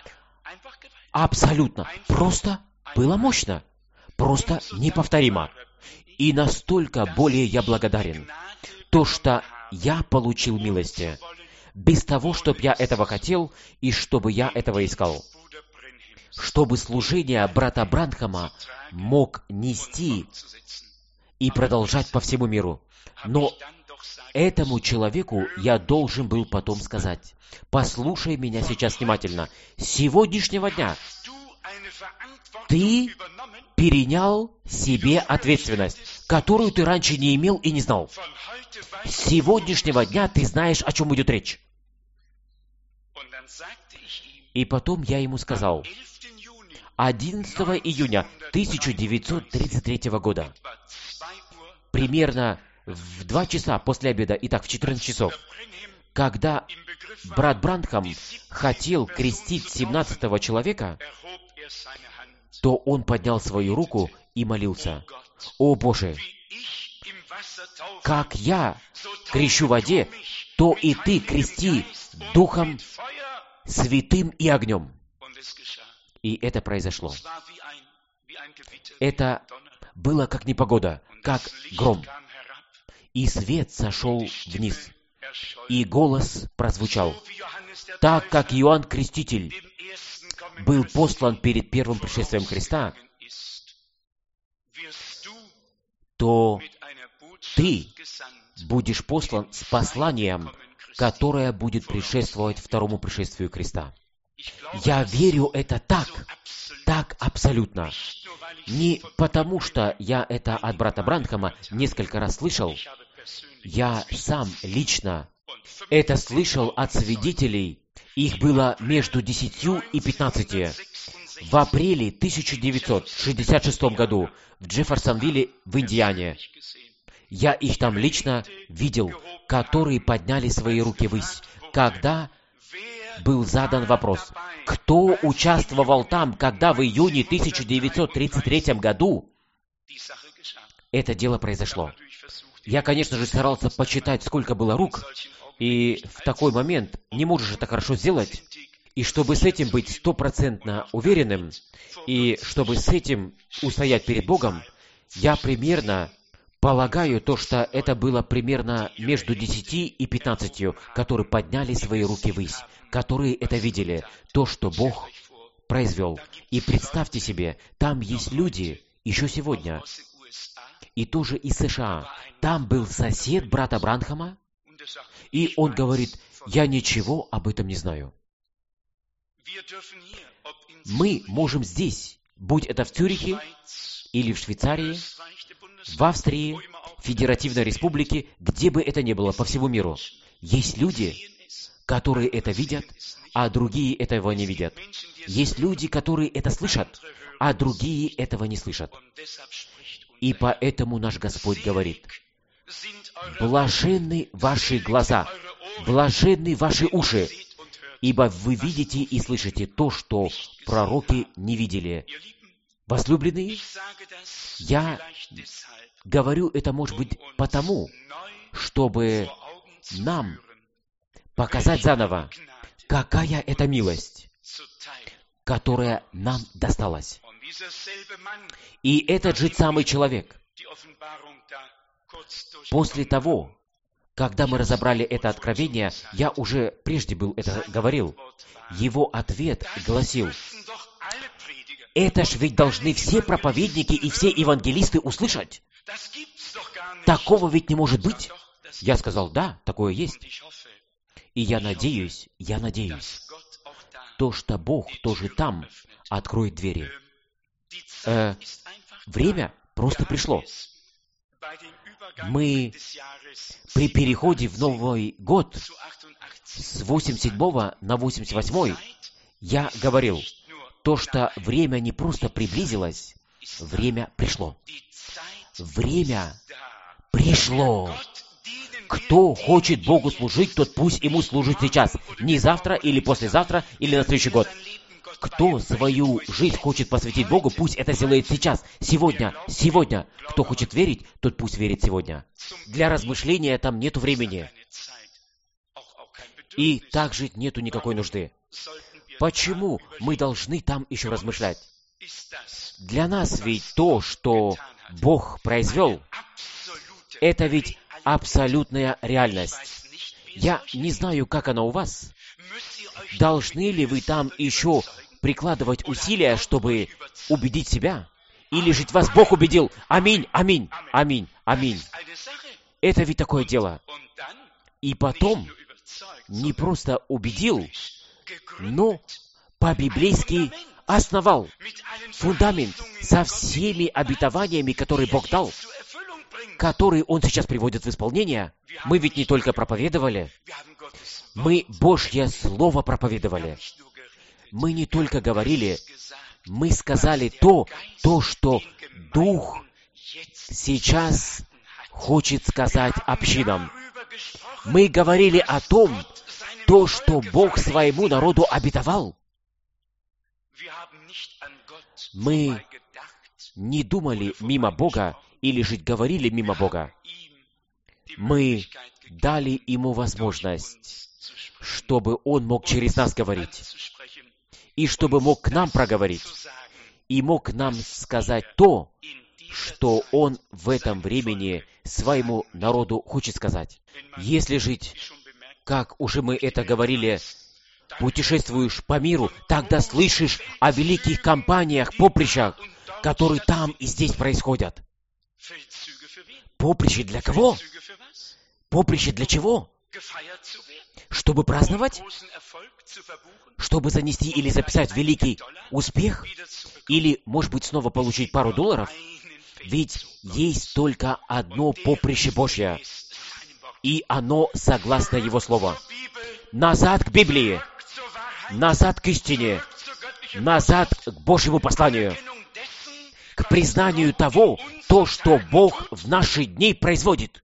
A: Абсолютно. Просто было мощно. Просто неповторимо. И настолько более я благодарен. То, что я получил милости, без того, чтобы я этого хотел и чтобы я этого искал. Чтобы служение брата Бранхама мог нести и продолжать по всему миру. Но этому человеку я должен был потом сказать: послушай меня сейчас внимательно. С сегодняшнего дня ты перенял себе ответственность, которую ты раньше не имел и не знал. С сегодняшнего дня ты знаешь, о чем идет речь. И потом я ему сказал: 11 июня 1933 года, примерно в 2 часа после обеда, итак, в 14 часов, когда брат Бранхам хотел крестить 17-го человека, то он поднял свою руку и молился: «О Боже, как я крещу в воде, то и Ты крести Духом Святым и огнем». И это произошло. Это было как непогода, как гром. И свет сошел вниз. И голос прозвучал: так как Иоанн Креститель был послан перед первым пришествием Христа, то ты будешь послан с посланием, которое будет предшествовать второму пришествию Христа. Я верю это так абсолютно. Не потому, что я это от брата Бранхама несколько раз слышал. Я сам лично это слышал от свидетелей. Их было между 10 и 15. В апреле 1966 году в Джефферсонвилле в Индиане. Я их там лично видел, которые подняли свои руки ввысь, когда был задан вопрос: кто участвовал там, когда в июне 1933 году это дело произошло? Я, конечно же, старался почитать, сколько было рук, и в такой момент не можешь это хорошо сделать. И чтобы с этим быть 100% уверенным, и чтобы с этим устоять перед Богом, я примерно полагаю то, что это было примерно между 10 и 15, которые подняли свои руки ввысь, которые это видели, то, что Бог произвел. И представьте себе, там есть люди еще сегодня, и тоже из США. Там был сосед брата Бранхама, и он говорит: я ничего об этом не знаю. Мы можем здесь, будь это в Цюрихе, или в Швейцарии, в Австрии, Федеративной Республике, где бы это ни было, по всему миру, есть люди, которые это видят, а другие этого не видят. Есть люди, которые это слышат, а другие этого не слышат. И поэтому наш Господь говорит: блаженны ваши глаза, блаженны ваши уши, ибо вы видите и слышите то, что пророки не видели. Возлюбленные, я говорю это, может быть, потому, чтобы нам показать заново, какая это милость, которая нам досталась. И этот же самый человек, после того, когда мы разобрали это откровение, я уже прежде был это говорил, его ответ гласил: это ж ведь должны все проповедники и все евангелисты услышать. Такого ведь не может быть. Я сказал: да, такое есть. И я надеюсь, то, что Бог тоже там откроет двери. Время просто пришло. Мы при переходе в Новый год с 87 на 88 я говорил, то, что время не просто приблизилось, время пришло. Время пришло. Кто хочет Богу служить, тот пусть ему служит сейчас. Не завтра или послезавтра или на следующий год. Кто свою жизнь хочет посвятить Богу, пусть это сделает сейчас, сегодня. Кто хочет верить, тот пусть верит сегодня. Для размышления там нету времени. И также нету никакой нужды. Почему мы должны там еще размышлять? Для нас ведь то, что Бог произвел, это ведь абсолютная реальность. Я не знаю, как она у вас. Должны ли вы там еще прикладывать усилия, чтобы убедить себя? Или же вас Бог убедил? Аминь, аминь, аминь, аминь. Это ведь такое дело. И потом не просто убедил, но по-библейски основал фундамент со всеми обетованиями, которые Бог дал, которые Он сейчас приводит в исполнение. Мы ведь не только проповедовали, мы Божье Слово проповедовали. Мы не только говорили, мы сказали то, что Дух сейчас хочет сказать общинам. Мы говорили о том, то, что Бог своему народу обетовал. Мы не думали мимо Бога или же говорили мимо Бога. Мы дали Ему возможность, чтобы Он мог через нас говорить, и чтобы мог к нам проговорить, и мог нам сказать то, что Он в этом времени своему народу хочет сказать. Если жить как уже мы это говорили, путешествуешь по миру, тогда слышишь о великих кампаниях, поприщах, которые там и здесь происходят. Поприще для кого? Поприще для чего? Чтобы праздновать? Чтобы занести или записать великий успех? Или, может быть, снова получить пару $? Ведь есть только одно поприще Божье, и оно согласно Его Слову. Назад к Библии, назад к истине, назад к Божьему посланию, к признанию того, то, что Бог в наши дни производит.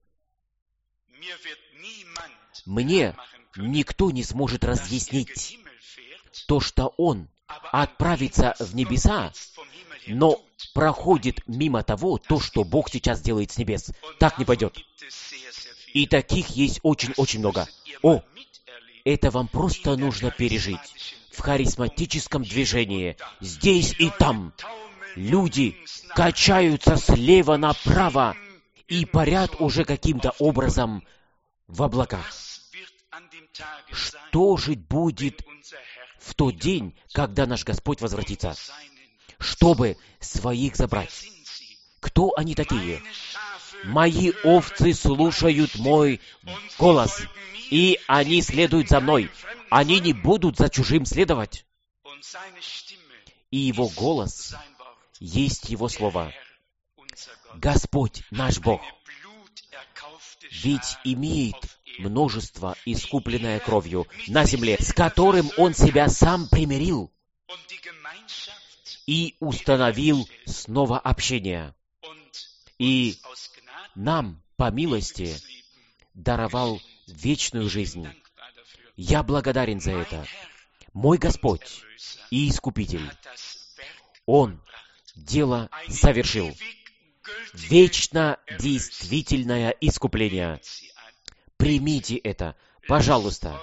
A: Мне никто не сможет разъяснить то, что Он отправится в небеса, но проходит мимо того, то, что Бог сейчас делает с небес. Так не пойдет. И таких есть очень-очень много. Это вам просто нужно пережить. В харизматическом движении, здесь и там, люди качаются слева направо и парят уже каким-то образом в облаках. Что же будет в тот день, когда наш Господь возвратится, чтобы своих забрать? Кто они такие? «Мои овцы слушают мой голос, и они следуют за мной. Они не будут за чужим следовать». И Его голос есть Его Слово. Господь наш Бог ведь имеет множество, искупленное кровью на земле, с которым Он себя сам примирил и установил снова общение. И нам, по милости, даровал вечную жизнь. Я благодарен за это. Мой Господь и Искупитель, Он дело совершил. Вечно действительное искупление. Примите это, пожалуйста.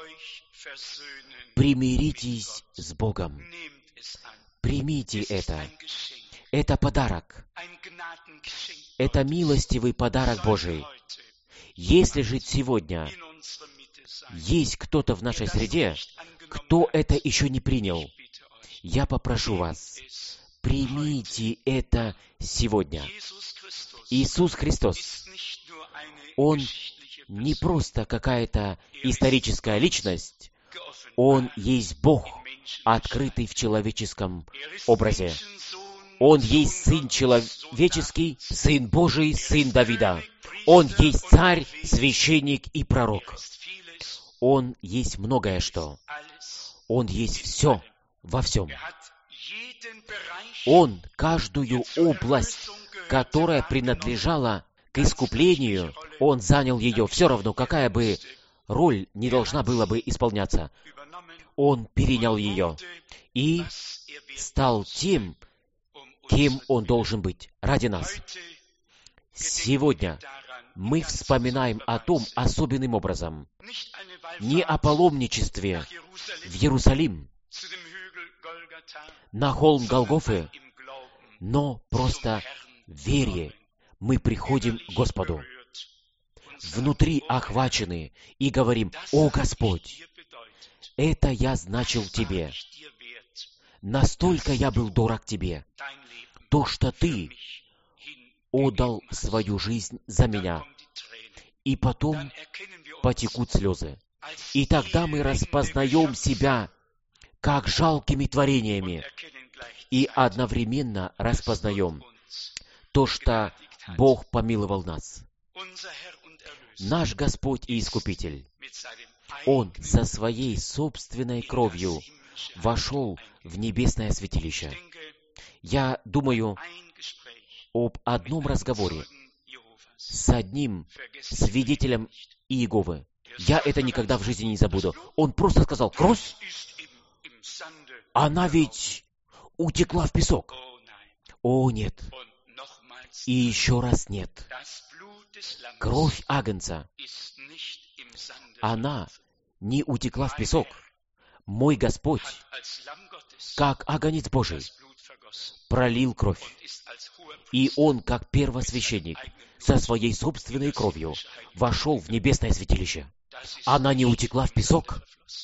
A: Примиритесь с Богом. Примите это. Это подарок. Это милостивый подарок Божий. Если же сегодня есть кто-то в нашей среде, кто это еще не принял, я попрошу вас, примите это сегодня. Иисус Христос, Он не просто какая-то историческая личность, Он есть Бог, открытый в человеческом образе. Он есть Сын человеческий, Сын Божий, Сын Давида. Он есть Царь, Священник и Пророк. Он есть многое что. Он есть все во всем. Он каждую область, которая принадлежала к искуплению, Он занял ее, все равно, какая бы роль не должна была бы исполняться. Он перенял ее и стал тем, кем Он должен быть ради нас. Сегодня мы вспоминаем о том особенным образом, не о паломничестве в Иерусалим, на холм Голгофы, но просто в вере мы приходим к Господу, внутри охвачены, и говорим: «О Господь, это я значил Тебе, настолько я был дорог Тебе, то, что Ты отдал свою жизнь за меня». И потом потекут слезы. И тогда мы распознаем себя как жалкими творениями, и одновременно распознаем то, что Бог помиловал нас. Наш Господь и Искупитель, Он со своей собственной кровью вошел в небесное святилище. Я думаю об одном разговоре с одним свидетелем Иеговы. Я это никогда в жизни не забуду. Он просто сказал: «Кровь, она ведь утекла в песок». О, нет. И еще раз нет. Кровь Агнца, она не утекла в песок. Мой Господь, как Агнец Божий, пролил кровь. И Он, как первосвященник, со своей собственной кровью вошел в небесное святилище. Она не утекла в песок.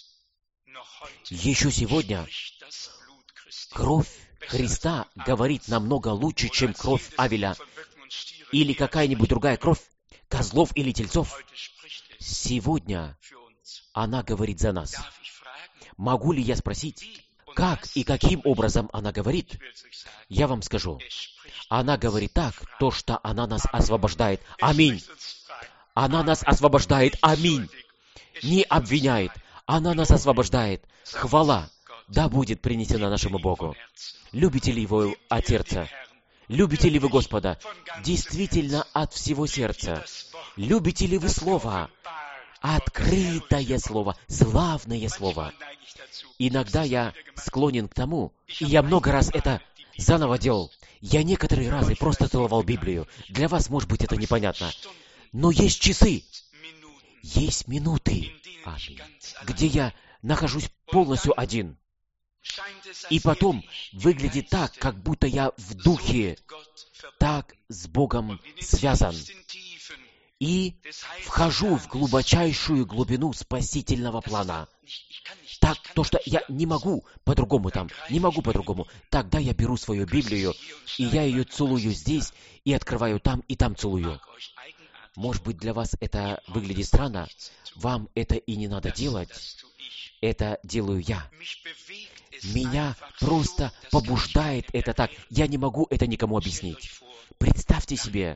A: Еще сегодня кровь Христа говорит намного лучше, чем кровь Авеля или какая-нибудь другая кровь, козлов или тельцов. Сегодня она говорит за нас. Могу ли я спросить, как и каким образом она говорит? Я вам скажу. Она говорит так, то, что она нас освобождает. Аминь. Она нас освобождает. Аминь. Не обвиняет. Она нас освобождает. Хвала да будет принесена нашему Богу. Любите ли Его от сердца? Любите ли вы Господа? Действительно от всего сердца. Любите ли вы Слово? Открытое Слово, славное Слово. Иногда я склонен к тому, и я много раз это заново делал. Я некоторые разы просто целовал Библию. Для вас, может быть, это непонятно. Но есть часы, есть минуты, где я нахожусь полностью один. И потом выглядит так, как будто я в духе так с Богом связан. И вхожу в глубочайшую глубину спасительного плана. Так, то, что я не могу по-другому там, не могу по-другому. Тогда я беру свою Библию, и я ее целую здесь, и открываю там, и там целую. Может быть, для вас это выглядит странно. Вам это и не надо делать. Это делаю я. Меня просто побуждает это так. Я не могу это никому объяснить. Представьте себе,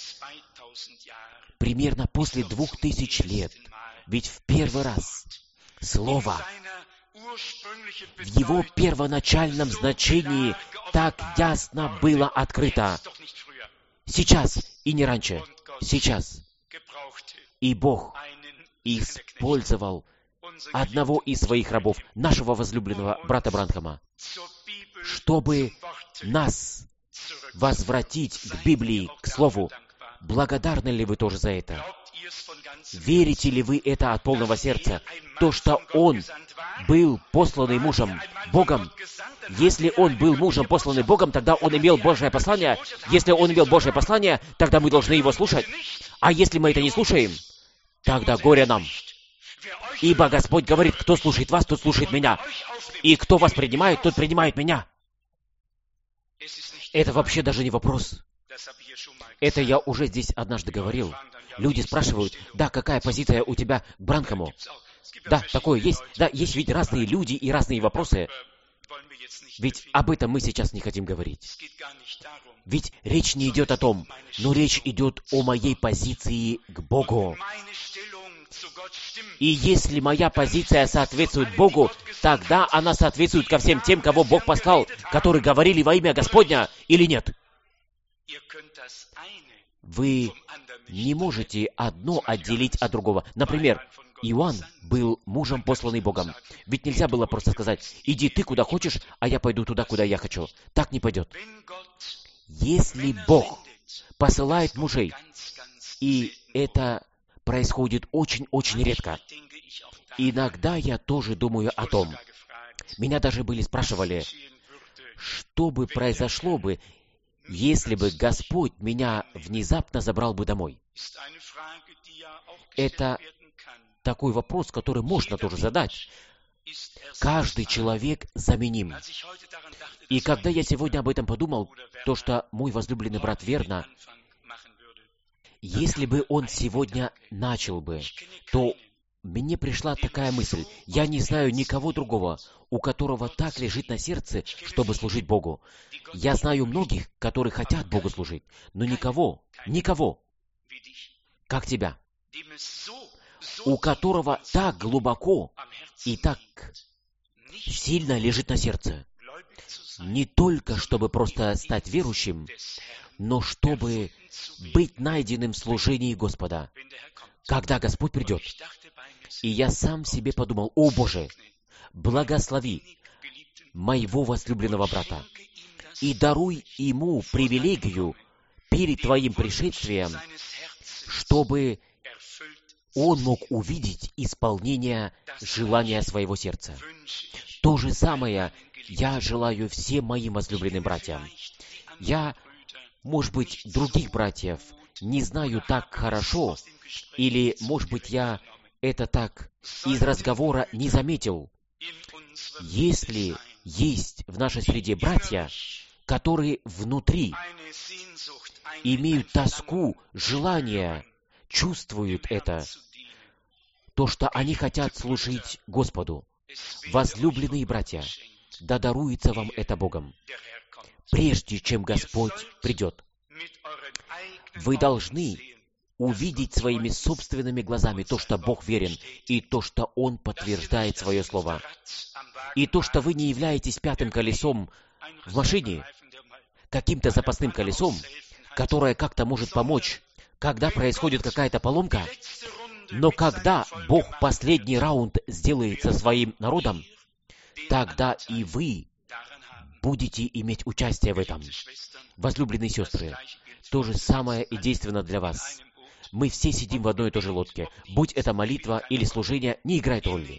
A: примерно после 2000 лет, ведь в первый раз Слово в его первоначальном значении так ясно было открыто. Сейчас и не раньше. Сейчас. И Бог использовал одного из своих рабов, нашего возлюбленного брата Бранхама, чтобы нас возвратить к Библии, к Слову. Благодарны ли вы тоже за это? Верите ли вы это от полного сердца? То, что он был посланный мужем Богом. Если он был мужем, посланный Богом, тогда он имел Божье послание. Если он имел Божье послание, тогда мы должны его слушать. А если мы это не слушаем, тогда горе нам. Ибо Господь говорит, кто слушает вас, тот слушает меня. И кто вас принимает, тот принимает меня. Это вообще даже не вопрос. Это я уже здесь однажды говорил. Люди спрашивают, да, какая позиция у тебя к Бранхаму? Да, такое есть. Да, есть ведь разные люди и разные вопросы. Ведь об этом мы сейчас не хотим говорить. Ведь речь не идет о том, но речь идет о моей позиции к Богу. И если моя позиция соответствует Богу, тогда она соответствует ко всем тем, кого Бог послал, которые говорили во имя Господня, или нет? Вы не можете одно отделить от другого. Например, Иоанн был мужем, посланный Богом. Ведь нельзя было просто сказать, иди ты куда хочешь, а я пойду туда, куда я хочу. Так не пойдет. Если Бог посылает мужей, и это происходит очень-очень редко, иногда я тоже думаю о том. Меня даже спрашивали, что бы произошло бы, если бы Господь меня внезапно забрал бы домой. Это такой вопрос, который можно тоже задать. Каждый человек заменим. И когда я сегодня об этом подумал, то, что мой возлюбленный брат Верна, если бы он сегодня начал бы, то мне пришла такая мысль. Я не знаю никого другого, у которого так лежит на сердце, чтобы служить Богу. Я знаю многих, которые хотят Богу служить, но никого, как тебя, у которого так глубоко и так сильно лежит на сердце. Не только, чтобы просто стать верующим, но чтобы быть найденным в служении Господа, когда Господь придет. И я сам себе подумал, о Боже, благослови моего возлюбленного брата и даруй ему привилегию перед Твоим пришествием, чтобы он мог увидеть исполнение желания своего сердца. То же самое я желаю всем моим возлюбленным братьям. Я, может быть, других братьев не знаю так хорошо, или, может быть, я это так из разговора не заметил. Если есть в нашей среде братья, которые внутри имеют тоску, желание, чувствуют это, то, что они хотят служить Господу. Возлюбленные братья, да даруется вам это Богом. Прежде чем Господь придет, вы должны увидеть своими собственными глазами то, что Бог верен, и то, что Он подтверждает свое слово. И то, что вы не являетесь пятым колесом в машине, каким-то запасным колесом, которое как-то может помочь, когда происходит какая-то поломка, но когда Бог последний раунд сделает со своим народом, тогда и вы будете иметь участие в этом. Возлюбленные сестры, то же самое и действенно для вас. Мы все сидим в одной и той же лодке. Будь это молитва или служение, не играет роли.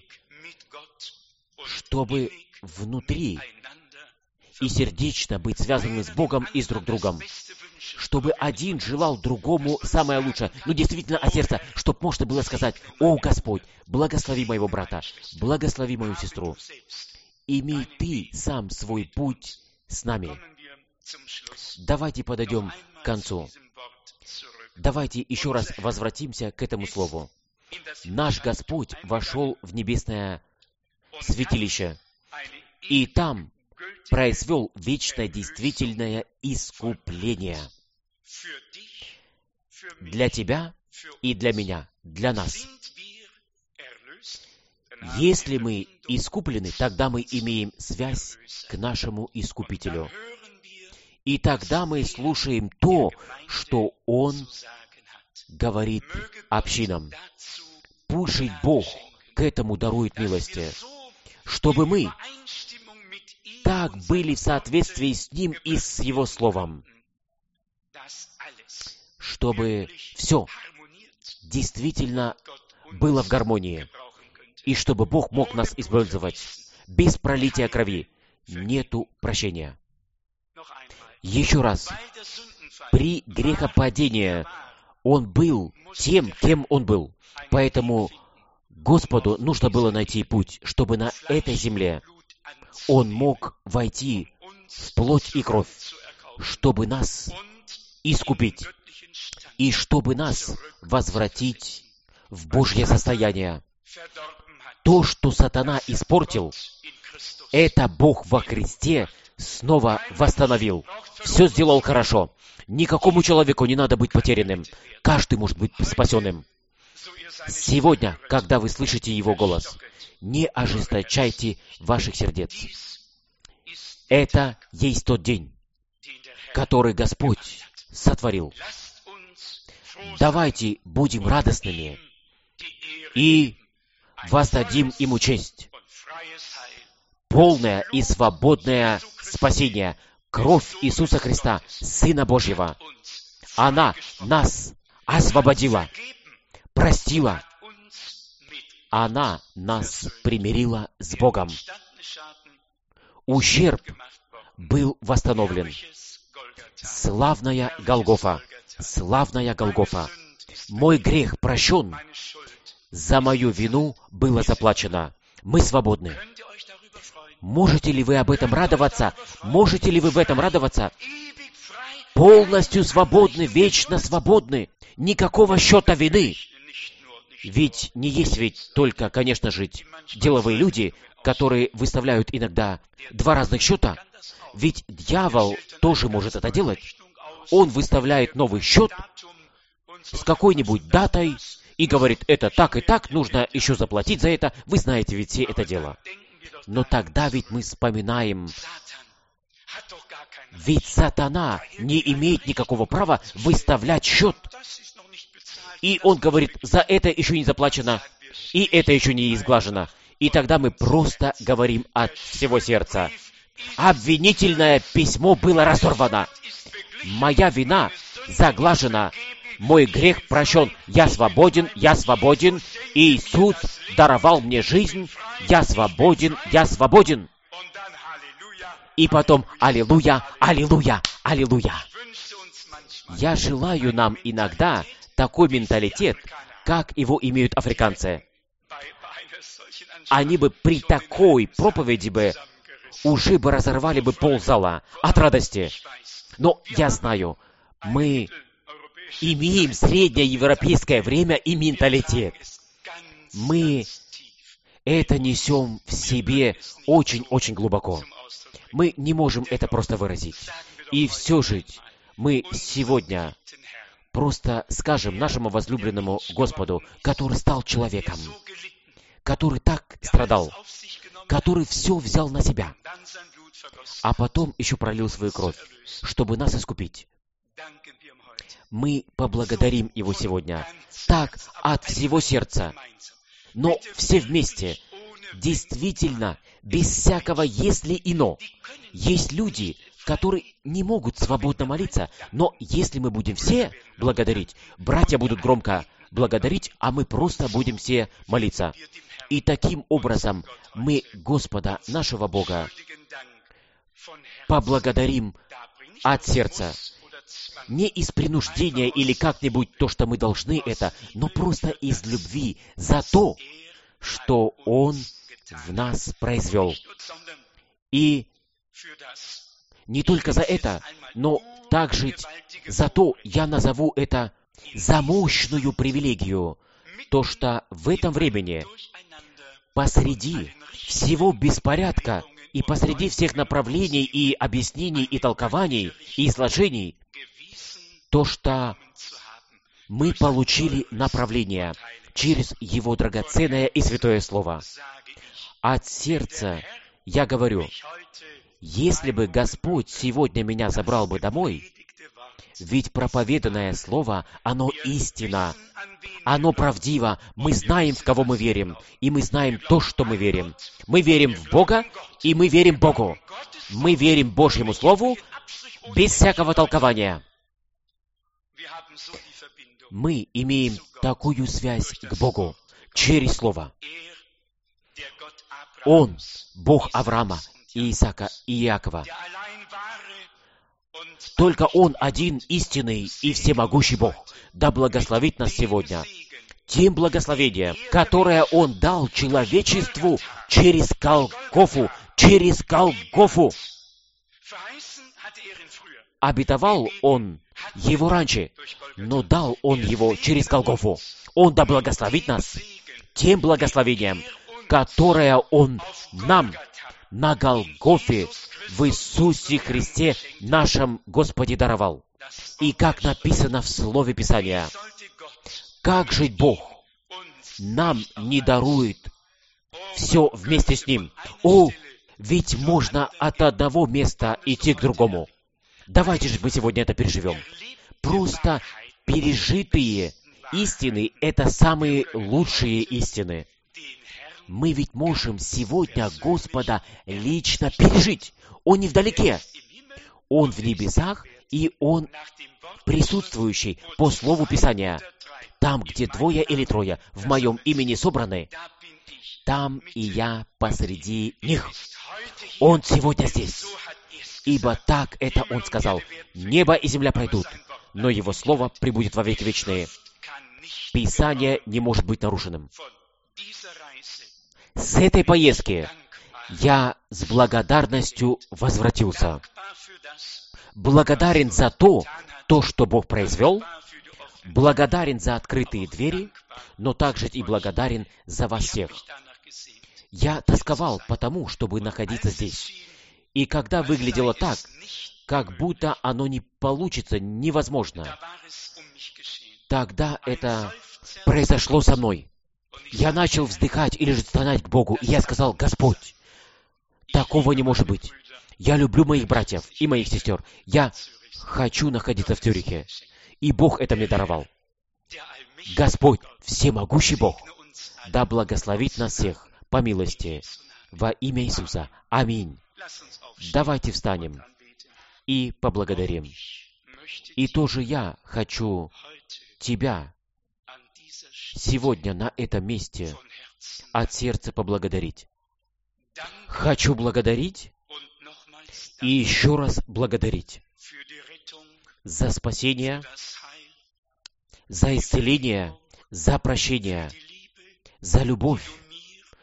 A: Чтобы внутри и сердечно быть связанным с Богом и с друг другом. Чтобы один желал другому самое лучшее. Действительно, от сердца, чтобы можно было сказать: «О, Господь, благослови моего брата, благослови мою сестру. Имей Ты сам свой путь с нами». Давайте подойдем к концу. Давайте еще раз возвратимся к этому слову. Наш Господь вошел в небесное святилище, и там произвел вечное действительное искупление для тебя и для меня, для нас. Если мы искуплены, тогда мы имеем связь к нашему Искупителю. И тогда мы слушаем то, что Он говорит общинам. Пусть Бог к этому дарует милости, чтобы мы так были в соответствии с Ним и с Его Словом, чтобы все действительно было в гармонии, и чтобы Бог мог нас использовать. Без пролития крови нету прощения. Еще раз, при грехопадении Он был тем, кем Он был. Поэтому Господу нужно было найти путь, чтобы на этой земле Он мог войти в плоть и кровь, чтобы нас искупить и чтобы нас возвратить в Божье состояние. То, что сатана испортил, это Бог во Христе снова восстановил. Все сделал хорошо. Никакому человеку не надо быть потерянным. Каждый может быть спасенным. Сегодня, когда вы слышите Его голос, не ожесточайте ваших сердец. Это есть тот день, который Господь сотворил. Давайте будем радостными и воздадим Ему честь. Полное и свободное спасение, кровь Иисуса Христа, Сына Божьего. Она нас освободила, простила. Она нас примирила с Богом. Ущерб был восстановлен. Славная Голгофа, славная Голгофа. Мой грех прощен, за мою вину было заплачено. Мы свободны. Можете ли вы об этом радоваться? Можете ли вы в этом радоваться? Полностью свободны, вечно свободны. Никакого счета вины. Ведь не есть ведь только, конечно же, деловые люди, которые выставляют иногда два разных счета. Ведь дьявол тоже может это делать. Он выставляет новый счет с какой-нибудь датой и говорит: это так и так, нужно еще заплатить за это. Вы знаете ведь все это дело. Но тогда ведь мы вспоминаем, ведь сатана не имеет никакого права выставлять счет. И он говорит: за это еще не заплачено, и это еще не изглажено. И тогда мы просто говорим от всего сердца: обвинительное письмо было разорвано. Моя вина заглажена. Мой грех прощен. Я свободен, я свободен. Иисус даровал мне жизнь. Я свободен, я свободен. И потом аллилуйя, аллилуйя, аллилуйя. Я желаю нам иногда такой менталитет, как его имеют африканцы. они бы при такой проповеди бы уже бы разорвали бы ползала от радости. Но я знаю, мы имеем среднеевропейское время и менталитет. Мы это несем в себе очень-очень глубоко. Мы не можем это просто выразить. И все же мы сегодня просто скажем нашему возлюбленному Господу, который стал человеком, который так страдал, который все взял на себя, а потом еще пролил свою кровь, чтобы нас искупить. Мы поблагодарим Его сегодня так от всего сердца, но все вместе, действительно, без всякого «если» и «но». Есть люди, которые не могут свободно молиться, но если мы будем все благодарить, братья будут громко благодарить, а мы просто будем все молиться. И таким образом мы Господа, нашего Бога, поблагодарим от сердца. Не из принуждения или как-нибудь то, что мы должны это, но просто из любви за то, что Он в нас произвел. И не только за это, но также за то, я назову это за мощную привилегию, то, что в этом времени посреди всего беспорядка и посреди всех направлений и объяснений и толкований и изложений, то, что мы получили направление через Его драгоценное и святое Слово. От сердца я говорю, если бы Господь сегодня меня забрал бы домой, ведь проповеданное Слово, оно истина, оно правдиво, мы знаем, в кого мы верим, и мы знаем то, что мы верим. Мы верим в Бога, и мы верим Богу. Мы верим Божьему Слову без всякого толкования. Мы имеем такую связь к Богу через Слово. Он, Бог Авраама, Исаака и Иакова. Только Он один истинный и всемогущий Бог. Да благословит нас сегодня тем благословением, которое Он дал человечеству через Голгофу, через Голгофу. Обетовал Он его раньше, но дал Он его через Голгофу. Он да благословит нас тем благословением, которое Он нам на Голгофе в Иисусе Христе, нашем Господе, даровал. И как написано в Слове Писания, как же Бог нам не дарует все вместе с Ним? О, ведь можно от одного места идти к другому. Давайте же мы сегодня это переживем. Просто пережитые истины — это самые лучшие истины. Мы ведь можем сегодня Господа лично пережить. Он не вдалеке. Он в небесах, и Он присутствующий по Слову Писания. Там, где двое или трое в Моем имени собраны, там и я посреди них. Он сегодня здесь. Ибо так это Он сказал. Небо и земля пройдут, но Его Слово пребудет во веки вечные. Писание не может быть нарушенным. С этой поездки я с благодарностью возвратился. Благодарен за то, что Бог произвел, благодарен за открытые двери, но также и благодарен за вас всех. Я тосковал потому, чтобы находиться здесь. И когда выглядело так, как будто оно не получится, невозможно, тогда это произошло со мной. Я начал вздыхать или же стонать к Богу, и я сказал: Господь, такого не может быть. Я люблю моих братьев и моих сестер. Я хочу находиться в Цюрихе. И Бог это мне даровал. Господь, всемогущий Бог, да благословит нас всех по милости во имя Иисуса. Аминь. Давайте встанем и поблагодарим. И тоже я хочу Тебя сегодня на этом месте от сердца поблагодарить. Хочу благодарить и еще раз благодарить за спасение, за исцеление, за прощение, за любовь,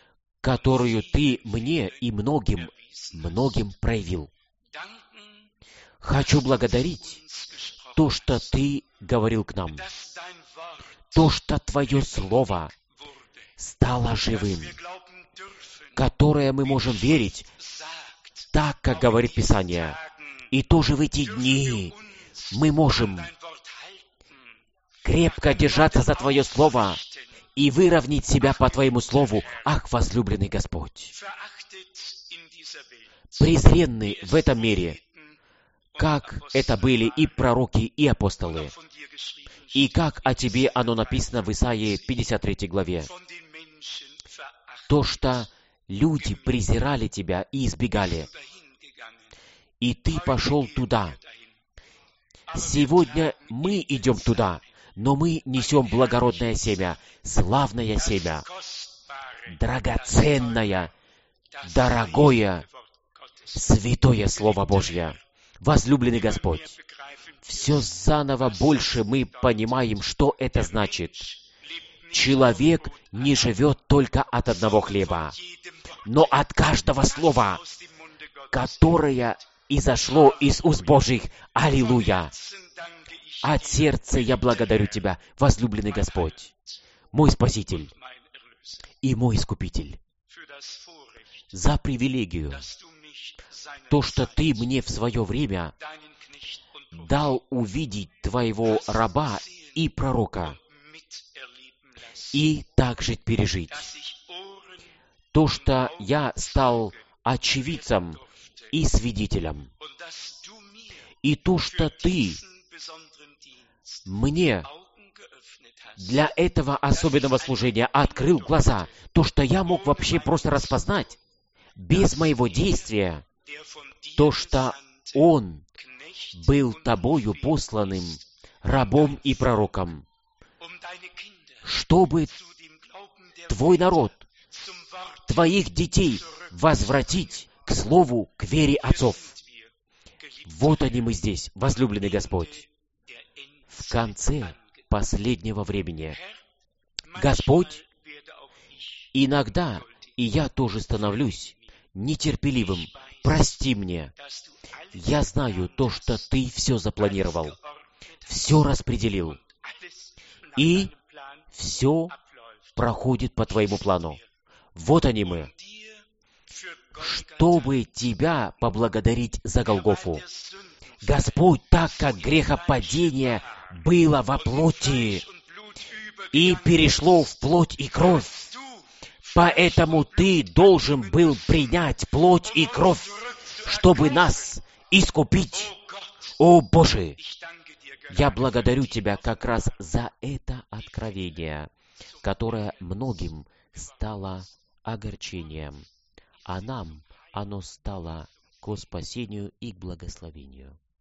A: которую Ты мне и многим проявил. Хочу благодарить то, что Ты говорил к нам, то, что Твое Слово стало живым, которое мы можем верить, так, как говорит Писание. И тоже в эти дни мы можем крепко держаться за Твое Слово и выровнять себя по Твоему Слову. Ах, возлюбленный Господь! Презренный в этом мире, как это были и пророки, и апостолы, и как о Тебе оно написано в Исаии 53 главе. То, что люди презирали Тебя и избегали, и Ты пошел туда. Сегодня мы идем туда, но мы несем благородное семя, славное семя, драгоценное, дорогое, святое Слово Божье. Возлюбленный Господь, все заново больше мы понимаем, что это значит. Человек не живет только от одного хлеба, но от каждого слова, которое изошло из уст Божьих. Аллилуйя! От сердца я благодарю Тебя, возлюбленный Господь, мой Спаситель и мой Искупитель, за привилегию, то, что Ты мне в свое время дал увидеть Твоего раба и пророка, и также пережить. То, что я стал очевидцем и свидетелем, и то, что Ты мне для этого особенного служения открыл глаза, то, что я мог вообще просто распознать без моего действия, то, что Он был Тобою посланным рабом и пророком, чтобы Твой народ, Твоих детей возвратить к слову, к вере отцов. Вот они мы здесь, возлюбленный Господь, в конце последнего времени. Господь, иногда и я тоже становлюсь нетерпеливым. Прости мне. Я знаю то, что Ты все запланировал, все распределил, и все проходит по Твоему плану. Вот они мы, чтобы Тебя поблагодарить за Голгофу. Господь, так как грехопадение было во плоти и перешло в плоть и кровь, поэтому Ты должен был принять плоть и кровь, чтобы нас искупить. О Боже! Я благодарю Тебя как раз за это откровение, которое многим стало огорчением, а нам оно стало ко спасению и к благословению.